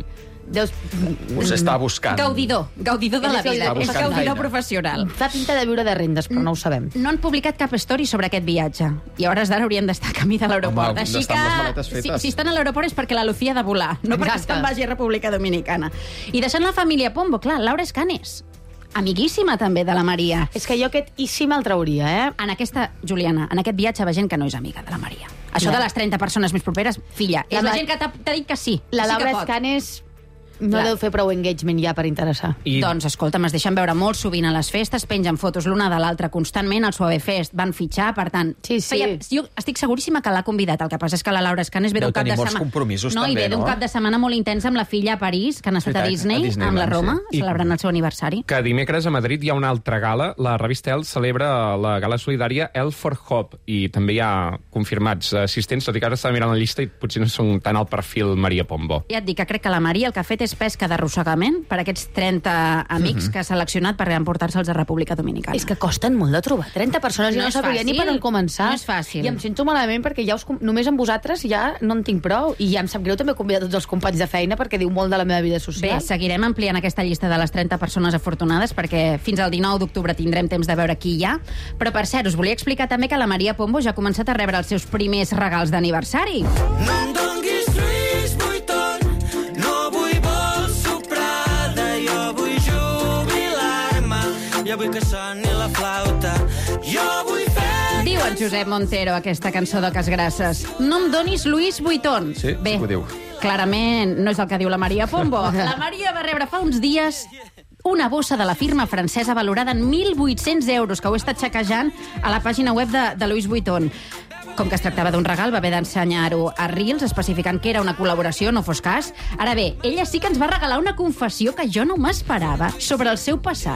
Deus... Us està buscant. Gaudidor, gaudidor de la Està vida. És buscant gaudidor feina. professional. Fa pinta de viure de rendes, però no ho sabem. No han publicat cap story sobre aquest viatge. I a hores d'ara haurien d'estar a camí de l'aeroport. Home, Així d'estar que, amb les maletes fetes. si, si estan a l'aeroport és perquè la Lucía ha de volar, no perquè Exacte. se'n vagi a República Dominicana. I deixant la família Pombo, clar, Laura Escanes, amiguíssima també de la Maria. És que jo aquest i sí me'l trauria, eh? En aquesta, Juliana, en aquest viatge va gent que no és amiga de la Maria. Això Ja. de les trenta persones més properes, filla, és La la, Ma- gent que t'ha t'ha dit que sí. La que sí Laura que pot. Escanes no Clar. deu fer prou engagement ja per interessar. I Doncs, escolta'm, es deixen veure molt sovint a les festes, pengen fotos l'una de l'altra constantment, al Suave Fest van fitxar, per tant... Sí, sí. Feia, jo estic seguríssima que l'ha convidat, el que passa és que la Laura Escanes ve Deu d'un cap de tenir molts setmana... compromisos, no, i també, ve d'un no? cap de setmana molt intens amb la filla a París, que han estat a Veritat, Disney, a Disneyland, amb la Roma, sí. celebrant el seu aniversari. que dimecres a Madrid hi ha una altra gala. La revista El celebra la gala solidària El for Hope i també hi ha confirmats assistents, tot i que ara estava mirant la llista i potser no són tan al perfil Maria Pombo. Ja et dic que crec que la Maria el que ha fet és pesca d'arrossegament per aquests trenta amics que ha seleccionat per emportar-se'ls a República Dominicana. És que costen molt de trobar. trenta persones, No jo no és sabria ni fàcil. per on començar. No és fàcil. I em sento malament perquè ja us, com- només amb vosaltres ja no en tinc prou. I ja em sap greu també convidar tots els companys de feina perquè diu molt de la meva vida Bé, social. seguirem ampliant aquesta llista de les trenta persones afortunades perquè fins al dinou d'octubre tindrem temps de veure qui hi ha. Però, per cert, us volia explicar també que la Maria Pombo ja ha començat a rebre els seus primers regals d'aniversari. No em donguis Lluís Vuitton, no vull bolso Prada, jo vull jubilar-me, jo vull que soni la flauta, jo vull fer... Diu en Josep Montero aquesta cançó de Casgrasses. No em donis Louis Vuitton. Sí, Bé, sí que ho diu. clarament no és el que diu la Maria Pombo. La Maria va rebre fa uns dies una bossa de la firma francesa valorada en mil vuit-cents euros, que ho he estat xecejant a la pàgina web de, de Louis Vuitton. Com que es tractava d'un regal, va haver d'ensenyar-ho a Reels, especificant que era una col·laboració, no fos cas. Ara bé, ella sí que ens va regalar una confessió que jo no m'esperava sobre el seu passat.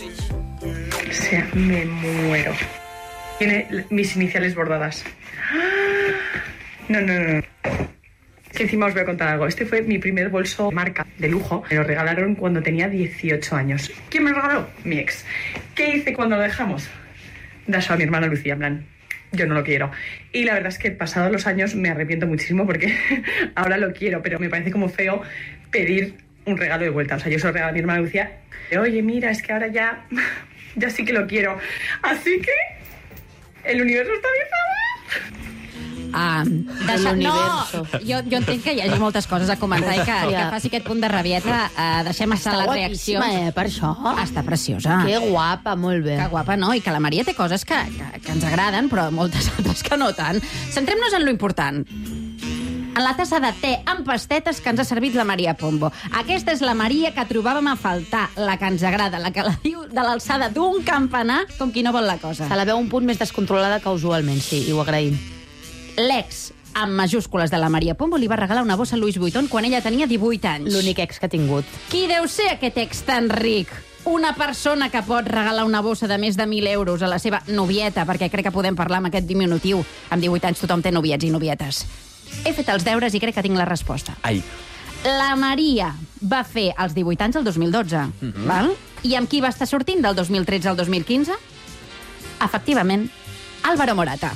O sea, me muero. Tiene mis iniciales bordadas. No, no, no. Es que encima os voy a contar algo. Este fue mi primer bolso marca de lujo. Me lo regalaron cuando tenía dieciocho años. ¿Quién me lo regaló? Mi ex. ¿Qué hice cuando lo dejamos? Dárselo a mi hermana Lucía, en plan, yo no lo quiero. Y la verdad es que pasados los años me arrepiento muchísimo porque ahora lo quiero, pero me parece como feo pedir un regalo de vuelta. O sea, yo se lo regalo a mi hermana Lucía. Oye, mira, es que ahora ya, ya sí que lo quiero. Así que el universo està a mi favor. Ah, deixa... No, jo, jo entenc que hi hagi moltes coses a comentar i que, Ja. que faci aquest punt de rabieta. Uh, deixem estar Està les reaccions. guapíssima, eh, per això. Està preciosa. Que guapa, molt bé. Que guapa, no? I que la Maria té coses que, que, que ens agraden, però moltes altres que no tant. Centrem-nos en lo important. En la tassa de te amb pastetes que ens ha servit la Maria Pombo. Aquesta és la Maria que trobàvem a faltar, la que ens agrada, la que la diu de l'alçada d'un campanar, com qui no vol la cosa. Se la veu un punt més descontrolada que usualment, sí, i ho agraïm. L'ex, amb majúscules de la Maria Pombo, li va regalar una bossa a Louis Vuitton quan ella tenia divuit anys. L'únic ex que ha tingut. Qui deu ser aquest ex tan ric? Una persona que pot regalar una bossa de més de mil euros a la seva novieta, perquè crec que podem parlar amb aquest diminutiu. Amb divuit anys tothom té noviets i novietes. He fet els deures i crec que tinc la resposta. Ai. La Maria va fer els divuit anys el dos mil dotze, Mhm. val? I amb qui va estar sortint del dos mil tretze al dos mil quinze? Efectivament, Álvaro Morata.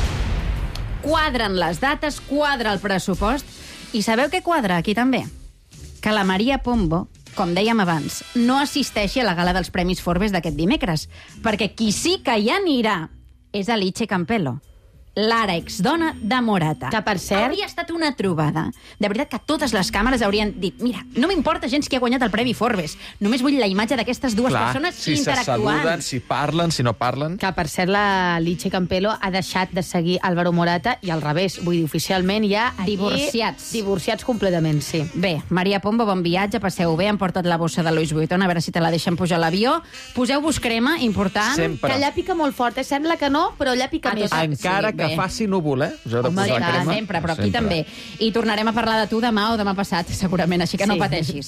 Quadren les dates, quadra el pressupost, i sabeu què quadra aquí també? Que la Maria Pombo, com dèiem abans, no assisteixi a la gala dels Premis Forbes d'aquest dimecres, perquè qui sí que hi anirà és Alice Campello, l'ara exdona de Morata. Que, per cert... Hauria estat una trobada. De veritat que totes les càmeres haurien dit mira, no m'importa gens qui ha guanyat el Premi Forbes, només vull la imatge d'aquestes dues Clar, persones si se interactuant. saluden, si parlen, si no parlen... Que, per cert, la Lice Campello ha deixat de seguir Álvaro Morata i al revés. Vull dir, oficialment ja... Allí, Divorciats. Divorciats completament, sí. Bé, Maria Pombo, bon viatge, passeu bé, han portat la bossa de Louis Vuitton, a veure si te la deixen pujar a l'avió. Poseu-vos crema, important. Sempre. Que allà pica molt fort, eh? Sembla que no, però allà pica A més. tot- Encara sí, que bé. faci núvol, eh? Us heu de Home, posar i tant, crema. Sempre, però aquí Sempre. també. I tornarem a parlar de tu demà o demà passat, segurament, així que no Sí. pateixis.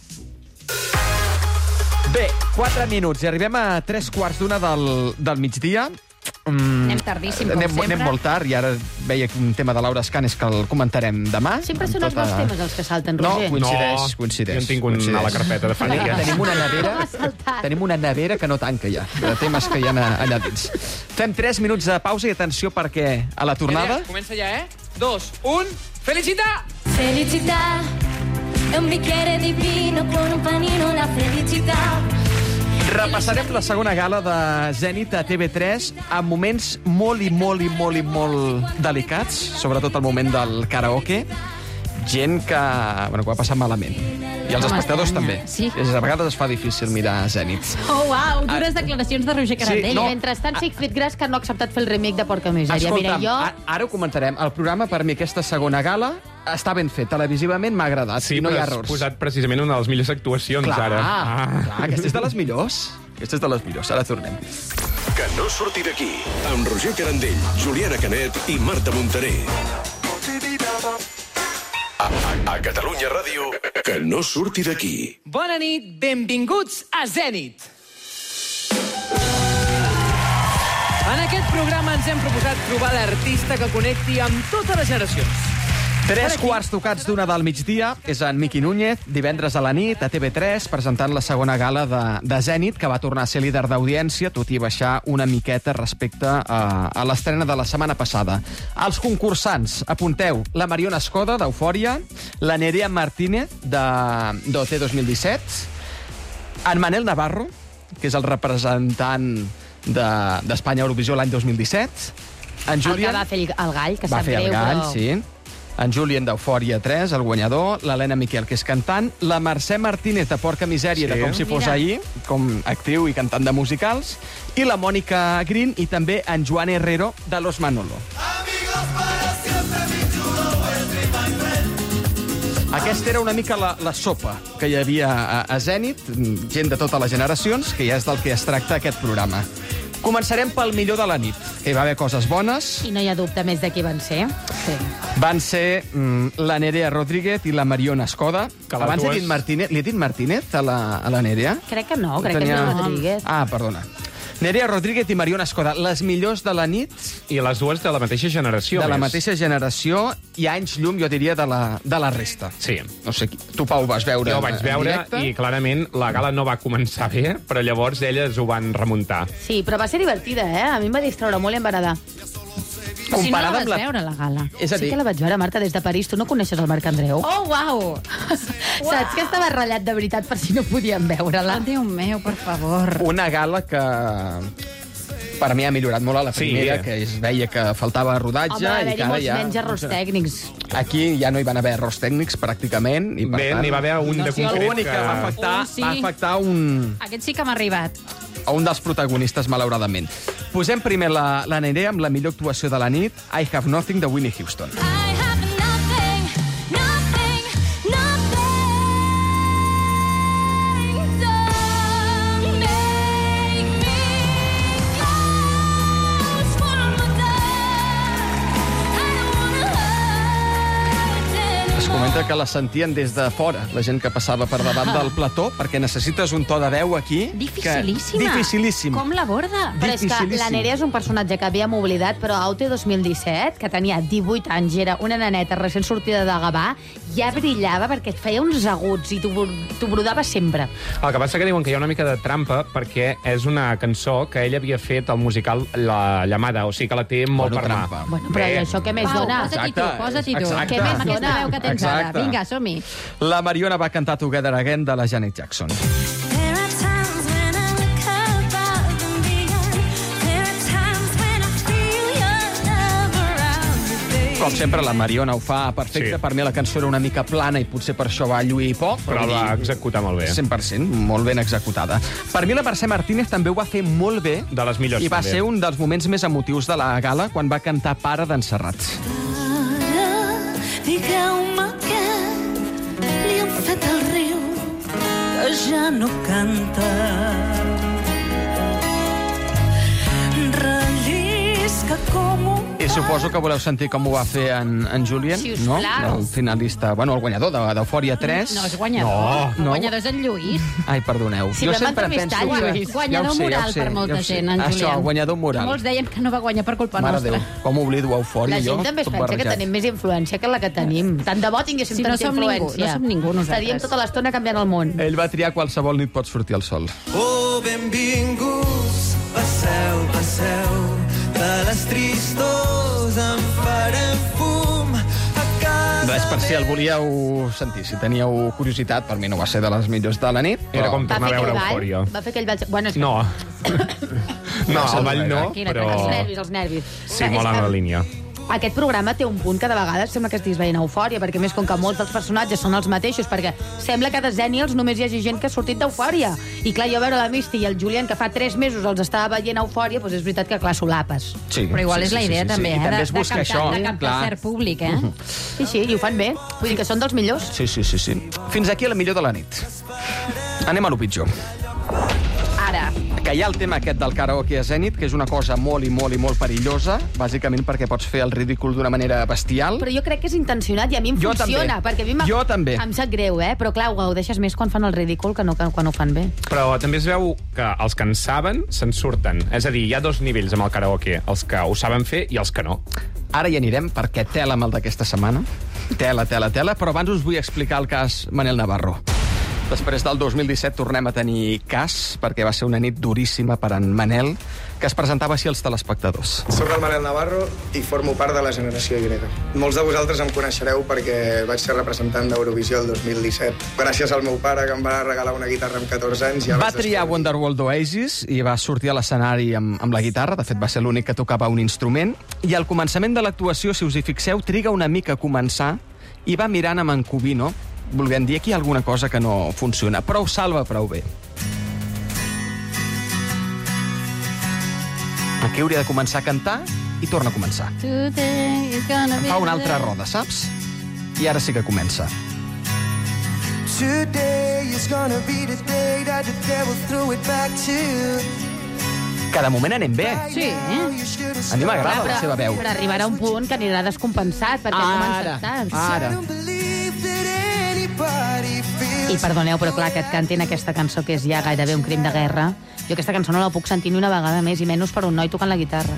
Bé, quatre minuts i arribem a tres quarts d'una del, del migdia. Mm, Anem tardíssim, com anem, sempre. Anem molt tard, i ara veia un tema de Laura Escanes que el comentarem demà. Sempre amb són els tota- dos temes els que salten, No, Roger. coincideix, No, coincideix. jo en tinc un coincideix. a la carpeta de fa Tenim, dies. tenim una nevera, M'ha saltat. tenim una nevera que no tanca ja, de temes que hi ha allà dins. Fem tres minuts de pausa i atenció perquè a la tornada... Comença ja, eh? Dos, un... Felicita! Felicità e un bicchiere di vino con un panino, la felicità. Repassarem la segona gala de Zènit a T V tres amb moments molt i molt i molt i molt delicats, sobretot el moment del karaoke. Gent que, bueno, que va passar malament. I els Home, espectadors estranya. també. Sí. A vegades es fa difícil mirar Zènit. Oh, uau, dures declaracions de Roger Carandell. Sí, no. I mentrestant, Siegfried Gras, que no ha acceptat fer el remake de Porca Misèria. Mira, Escolta'm, jo... a- ara ho comentarem. El programa, per mi, aquesta segona gala està ben fet. Televisivament m'ha agradat. Sí, i no hi ha però has errors. posat precisament una de les millors actuacions, Clar, ara. clar, aquesta és de les millors. Aquesta és de les millors. Ara tornem. Que no surti d'aquí. Amb Roger Carandell, Juliana Canet i Marta Montaner. A, a, a Catalunya Ràdio, que no surti d'aquí. Bona nit, benvinguts a Zènit. En aquest programa ens hem proposat trobar l'artista que connecti amb totes les generacions. Tres quarts tocats d'una del migdia és en Miqui Núñez, divendres a la nit, a T V tres, presentant la segona gala de, de Zènit, que va tornar a ser líder d'audiència, tot i baixar una miqueta respecte a, a l'estrena de la setmana passada. Els concursants, apunteu, la Mariona Escoda, d'Eufòria, la Nerea Martínez, de d'O T dos mil disset, en Manel Navarro, que és el representant d'Espanya de, a Eurovisió l'any dos mil disset, en El que Julián... va fer el, el gall, que va sap fer el greu, gall, però... sí. En Julien d'Eufòria tres, el guanyador, l'Helena Miquel, que és cantant, la Mercè Martínez de Porca Misèria, Sí. de Com si fos Mira. ahir, com actriu i cantant de musicals, i la Mònica Green i també en Joan Herrero de Los Manolo. Aquesta era una mica la, la sopa que hi havia a, a Zènit, gent de totes les generacions, que ja és del que es tracta aquest programa. Començarem pel millor de la nit. Hi va haver coses bones. I no hi ha dubte més de qui van ser. Sí. Van ser mm, la Nerea Rodríguez i la Mariona Escoda. Que les Abans he dues- dit Martínez. Li he dit Martínez a la, a la Nerea? Crec que no, crec que és Rodríguez. Ah, perdona. Nerea Rodríguez i Mariona Escoda, les millors de la nit. I les dues de la mateixa generació. De la més. mateixa generació i anys llum, jo diria, de la, de la resta. Sí. No sé, qui- tu, Pau, vas veure Jo ho vaig en veure directe? i clarament la gala no va començar bé, però llavors elles ho van remuntar. Sí, però va ser divertida, eh? A mi em va distraure molt i em va agradar. Si no la Comparada vas amb la- veure, la gala. És a Sí dir, que la vaig veure, Marta, des de París. Tu no coneixes el Marc Andreu? Oh, uau! Saps que estava ratllat de veritat per si no podien veure-la? Oh, Déu meu, per favor. una gala que per mi ha millorat molt a la Sí. primera, que es veia que faltava rodatge. Home, va i haver-hi que ara molts ja... menys errors tècnics. Aquí ja no hi van haver errors tècnics, pràcticament. I per Bé, tant, n'hi va haver un de sí, concret l'únic que va afectar, Un sí. va afectar un, Aquest sí que m'ha arribat. a un dels protagonistes, malauradament. Posem primer la, la Nerea amb la millor actuació de la nit, I Have Nothing, de Whitney Houston. I have nothing, nothing, nothing. Don't make me close for another. I don't wanna hurt anymore. Es comenta que la sentien des de fora, la gent que passava per davant del plató, perquè necessites un to de veu aquí... Dificilíssima. Que... Dificilíssim. Com l'aborda? Però és que Dificilíssim. la Nerea és un personatge que havíem oblidat, però a O T dos mil disset, que tenia divuit anys, era una neneta recent sortida de Gavà, ja brillava perquè et feia uns aguts i t'ho t'ho brodava sempre. El que passa que diuen que hi ha una mica de trampa perquè és una cançó que ella havia fet al musical La Llamada, o sigui que la té molt Bueno, per mà. trampa. Bueno, però i això què més Pau, dona? posa-t'hi tu, Exacte, posa-t'hi tu. exacte. Què més amb aquesta Dona. veu que tens ara? Exacte. Vinga, som-hi. La Mariona va cantar Together Again de la Janet Jackson. There are times when I look above and beyond. There are times when I feel your love around me, baby. Com sempre, la Mariona ho fa perfecte. Sí. Per mi la cançó era una mica plana i potser per això va lluir poc. Però vull va dir, executar molt bé. cent per cent, molt ben executada. Per mi la Mercè Martínez també ho va fer molt bé. De les millors, I va també. ser un dels moments més emotius de la gala quan va cantar Pare d'en Serrat. Ara, digueu-me què li han fet al riu que ja no canta. Rellisca com un... I suposo que voleu sentir com ho va fer en, en Julien, no? Sisplau. El finalista, bueno, el guanyador de- d'Eufòria tres. No és guanyador. No. El guanyador és en Lluís. Ai, perdoneu. Si vam entrevistar penso que... Lluís. Guanyador Ja ho sé, ja ho moral sé, per ja molta ho sé. gent, en Julián. Això, el guanyador moral. Molts deien que no va guanyar per culpa Mare nostra. Déu, com oblido Eufòria, La jo? gent també es tot pensa que barrejat. tenim més influència que la que tenim. Tant de bo tinguéssim Si no tanta som ningú, influència. no som ningú, nosaltres. Estaríem tota l'estona canviant el món. Ell va triar qualsevol nit pot sortir al sol. Oh, benvinguts, passeu, passeu, de les tristors en farem fum a casa. És per si el volíeu sentir, si teníeu curiositat, per mi no va ser de les millors de la nit. Era com Va tornar a fer veure aquell ball? Eufòria. Va fer aquell ball... Bueno, és que... No. No, el ball no, Tranquil·la, però... Els nervis, els nervis. Sí, És molt en que la línia. Aquest programa té un punt que de vegades sembla que estiguis veient Eufòria, perquè més com que molts dels personatges són els mateixos, perquè sembla que de Zènials només hi hagi gent que ha sortit d'Eufòria. I clar, jo veure la Misty i el Julián, que fa tres mesos els estava veient Eufòria, doncs és veritat que clar, solapes. Sí, Però igual sí, és la sí, idea sí, sí, també, sí. eh? I també de, es de busca captar, això, de captar clar. cert públic, eh? Sí, sí, i ho fan bé. Vull dir que són dels millors. Sí, sí, sí, sí. Fins aquí la millor de la nit. Anem a lo pitjor. Ara. Que hi ha el tema aquest del karaoke a Zenit, que és una cosa molt i molt i molt perillosa, bàsicament perquè pots fer el ridícul d'una manera bestial. Però jo crec que és intencionat i a mi em Jo funciona. també. Perquè a mi m'ha- Jo també. em sap greu, eh? Però clar, ho gaudeixes més quan fan el ridícul que no que quan ho fan bé. Però també es veu que els que en saben se'n surten. És a dir, hi ha dos nivells amb el karaoke, els que ho saben fer i els que no. Ara hi anirem, perquè tela amb el d'aquesta setmana. Tela, tela, tela. Però abans us vull explicar el cas Manel Navarro. Després del dos mil disset tornem a tenir cas, perquè va ser una nit duríssima per en Manel, que es presentava així als telespectadors. Soc el Manel Navarro i formo part de la generació Y. Molts de vosaltres em coneixereu perquè vaig ser representant d'Eurovisió el dos mil disset. Gràcies al meu pare, que em va regalar una guitarra amb catorze anys. Ja Va vaig triar Wonderwall d'Oasis i va sortir a l'escenari amb, amb la guitarra. De fet, va ser l'únic que tocava un instrument. I al començament de l'actuació, si us hi fixeu, triga una mica a començar i va mirant amb en Cubino, volent dir aquí hi ha alguna cosa que no funciona. Però ho salva prou bé. Aquí hauria de començar a cantar i torna a començar. Fa una altra roda, saps? I ara sí que comença. Today is gonna be the day that the devil threw it back to you. Cada moment anem bé. Sí, eh? A mi m'agrada la seva veu. Però arribarà un punt que anirà descompensat, perquè ha començat tard. Ara. I perdoneu, però clar, que et cantin aquesta cançó que és ja gairebé un crim de guerra. Jo aquesta cançó no la puc sentir ni una vegada més, i menys per un noi tocant la guitarra.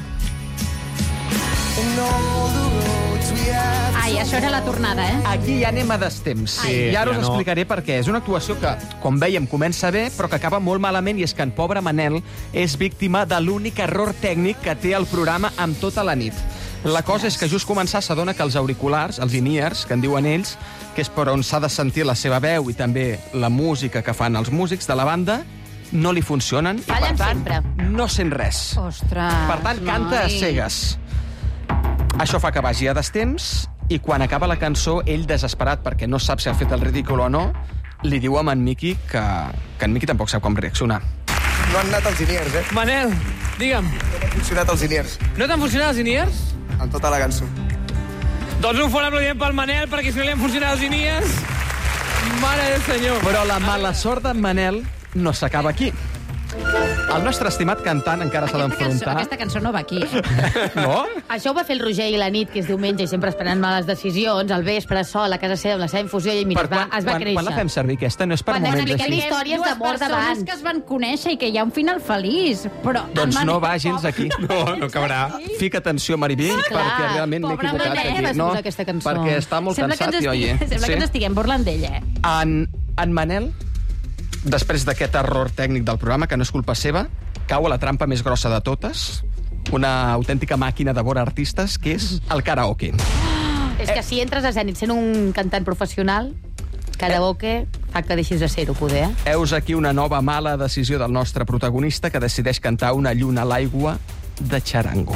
Ai, això era la tornada, eh? Aquí ja anem a destemps. Sí, I ara ja us no. explicaré per què. És una actuació que, com veiem, comença bé, però que acaba molt malament, i és que en pobre Manel és víctima de l'únic error tècnic que té el programa amb tota la nit. La cosa és que just començar s'adona que els auriculars, els in-ears, que en diuen ells, que és per on s'ha de sentir la seva veu i també la música que fan els músics de la banda, no li funcionen. Fallen I, per tant, sempre. no sent res. Ostres, Per tant, canta a noi. cegues. Això fa que vagi a destemps, i quan acaba la cançó, ell, desesperat perquè no sap si ha fet el ridícul o no, li diu a en Miqui que, que en Miqui tampoc sap com reaccionar. No han anat els in-ears, eh? Manel, digue'm, No han funcionat els in-ears no t'han funcionat els in-ears? en tota la cançó. Doncs un fort aplaudiment pel Manel, perquè si no li han funcionat els in-ears... Mare del senyor. Però la mala sort d'en Manel no s'acaba aquí. El nostre estimat cantant encara s'ha Aquesta cançó, d'enfrontar... aquesta cançó no va aquí. Eh? No? Això ho va fer el Roger i la nit, que és diumenge, i sempre esperant males decisions, al vespre, sol, a casa seva, amb la seva infusió, i mira, es va, es va quan, créixer. quan la fem servir, aquesta? No és per Quan moments expliquem així. històries Dues d'amor persones d'abans. que es van conèixer i que hi ha un final feliç. Però Doncs el no Manel va gens pobre- aquí. No, no cabrà. Fica atenció, Maribí, clar. perquè realment m'he Pobre equivocat Manel, aquí. vas posar aquesta cançó. perquè està molt Sembla que cansat, ens jo, estiguem, oye. sembla que ens estiguem burlant d'ell, eh? En, en Manel, després d'aquest error tècnic del programa, que no és culpa seva, cau a la trampa més grossa de totes, una autèntica màquina de veure artistes, que és el karaoke. És que si entres a Zenit sent un cantant professional, karaoke fa que deixis de ser-ho, poder, eh? Heus aquí una nova mala decisió del nostre protagonista, que decideix cantar Una lluna a l'aigua de Charango.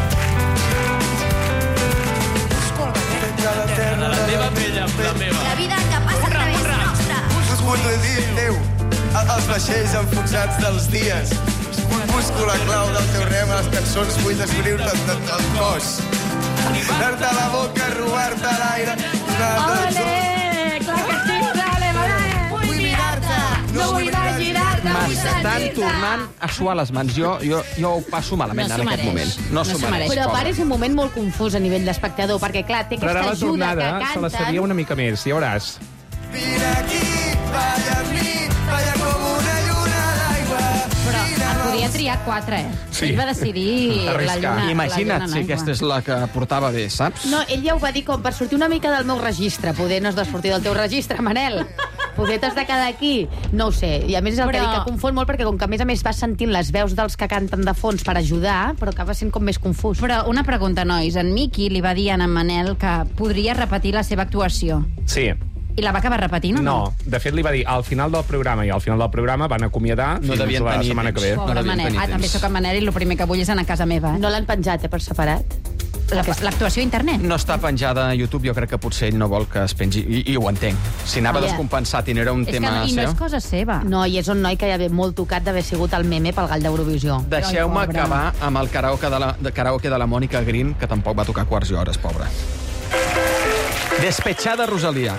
La meva vella, la meva. La vida que passa a través nostra. Busco el dit teu, els vaixells enfonsats dels dies. Busco la clau del teu rem a les cançons, vull descobrir-te tot el cos. Dar-te la boca, robar-te l'aire, donar-te els ulls. Clar que sí, dale, Manel! Vull mirar-te. No vull girar-te, M'estan tornant a suar les mans. Jo, jo, jo ho passo malament No en s'ho aquest mereix. moment. No No s'ho s'ho mereix. Però a pobre. part és un moment molt confús a nivell d'espectador, perquè clar, té Però aquesta ara la ajuda tornada que se la canten. sabia una mica més, ja veuràs. Vine aquí, balla amb mi, balla com una lluna a l'aigua. Però en podia triar quatre, eh? Sí. Ell va decidir la Arriscar. lluna, la Imagina't lluna si en aquesta l'aigua. és la que portava bé, saps? No, ell ja ho va dir com per sortir una mica del meu registre. Poder no has de sortir del teu registre, Manel. poder t'has de quedar aquí. No ho sé. I a més és el Però- que dic, que confon molt, perquè com que a més a més vas sentint les veus dels que canten de fons per ajudar, però acaba sent com més confús. Però una pregunta, nois. En Miqui li va dir a en Manel que podria repetir la seva actuació. Sí. I la va acabar repetint o no? No, de fet li va dir al final del programa, i al final del programa van acomiadar No fins devien la tenir setmana que ve. temps. Pobre devien Manel. tenir Ah, temps. també sóc en Manel i el primer que vull és anar a casa meva. Eh? No l'han penjat, eh, per separat? La- L'actuació a internet? No està penjada a YouTube, jo crec que potser ell no vol que es pengi, i, i ho entenc. Si anava Ah, ja. descompensat i no era un És que tema no, i no seu... és cosa seva. No, i és un noi que ja ve molt tocat d'haver sigut el meme pel gall d'Eurovisió. Deixeu-me Ai, pobre. acabar amb el karaoke de la, de karaoke de la Mònica Green, que tampoc va tocar quarts i hores, pobra. Despechada Rosalia.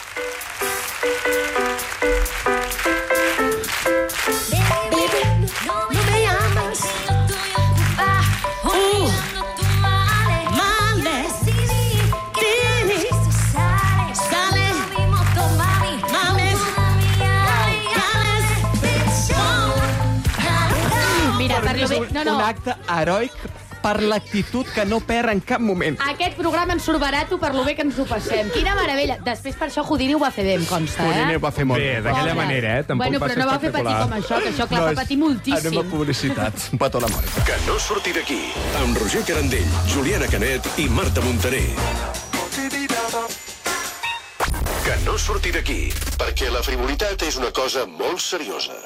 No me llamas. Ah, uh, males. Tienes. Sale. Mames. Mira, per lo bé... No, no. Un acte heroic per l'actitud que no perd en cap moment. Aquest programa ens surt barato per lo bé que ens ho passem. Quina meravella. Després, per això, Houdini ho va fer bé, em consta, eh? Houdini ho va fer molt Bé, bé. d'aquella Pobre. manera, eh? Tampoc Bueno, va però ser no va fer patir espectacular. com això, que això, clar, fa patir moltíssim. Anem a publicitat. Un petó a la Mònica. Que no surti d'aquí. Amb Roger Carandell, Juliana Canet i Marta Montaner. Que no surti d'aquí, perquè la frivolitat és una cosa molt seriosa.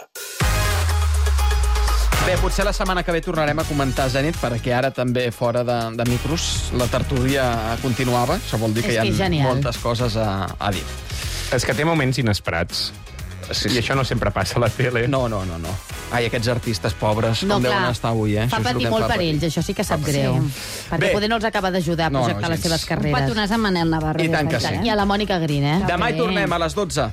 Bé, potser la setmana que ve tornarem a comentar Zenit, perquè ara també fora de, de micros la tertúlia continuava. Això vol dir que És hi ha que és genial. moltes coses a, a dir. És que té moments inesperats. Sí, I això no sempre passa a la tele. No, no, no, no. Ai, aquests artistes pobres, No, com clar, deuen estar avui, eh? fa Això és el patir que em molt fa per patir. ells, això sí que sap Sí. greu. Perquè Bé. poder no els acaba d'ajudar a No, no, projectar les gens. seves Un carreres. petonàs a Manel Navarro. I des tant que d'aquí, sí. eh? I a la Mònica Green, eh? Demà hi tornem a les dotze.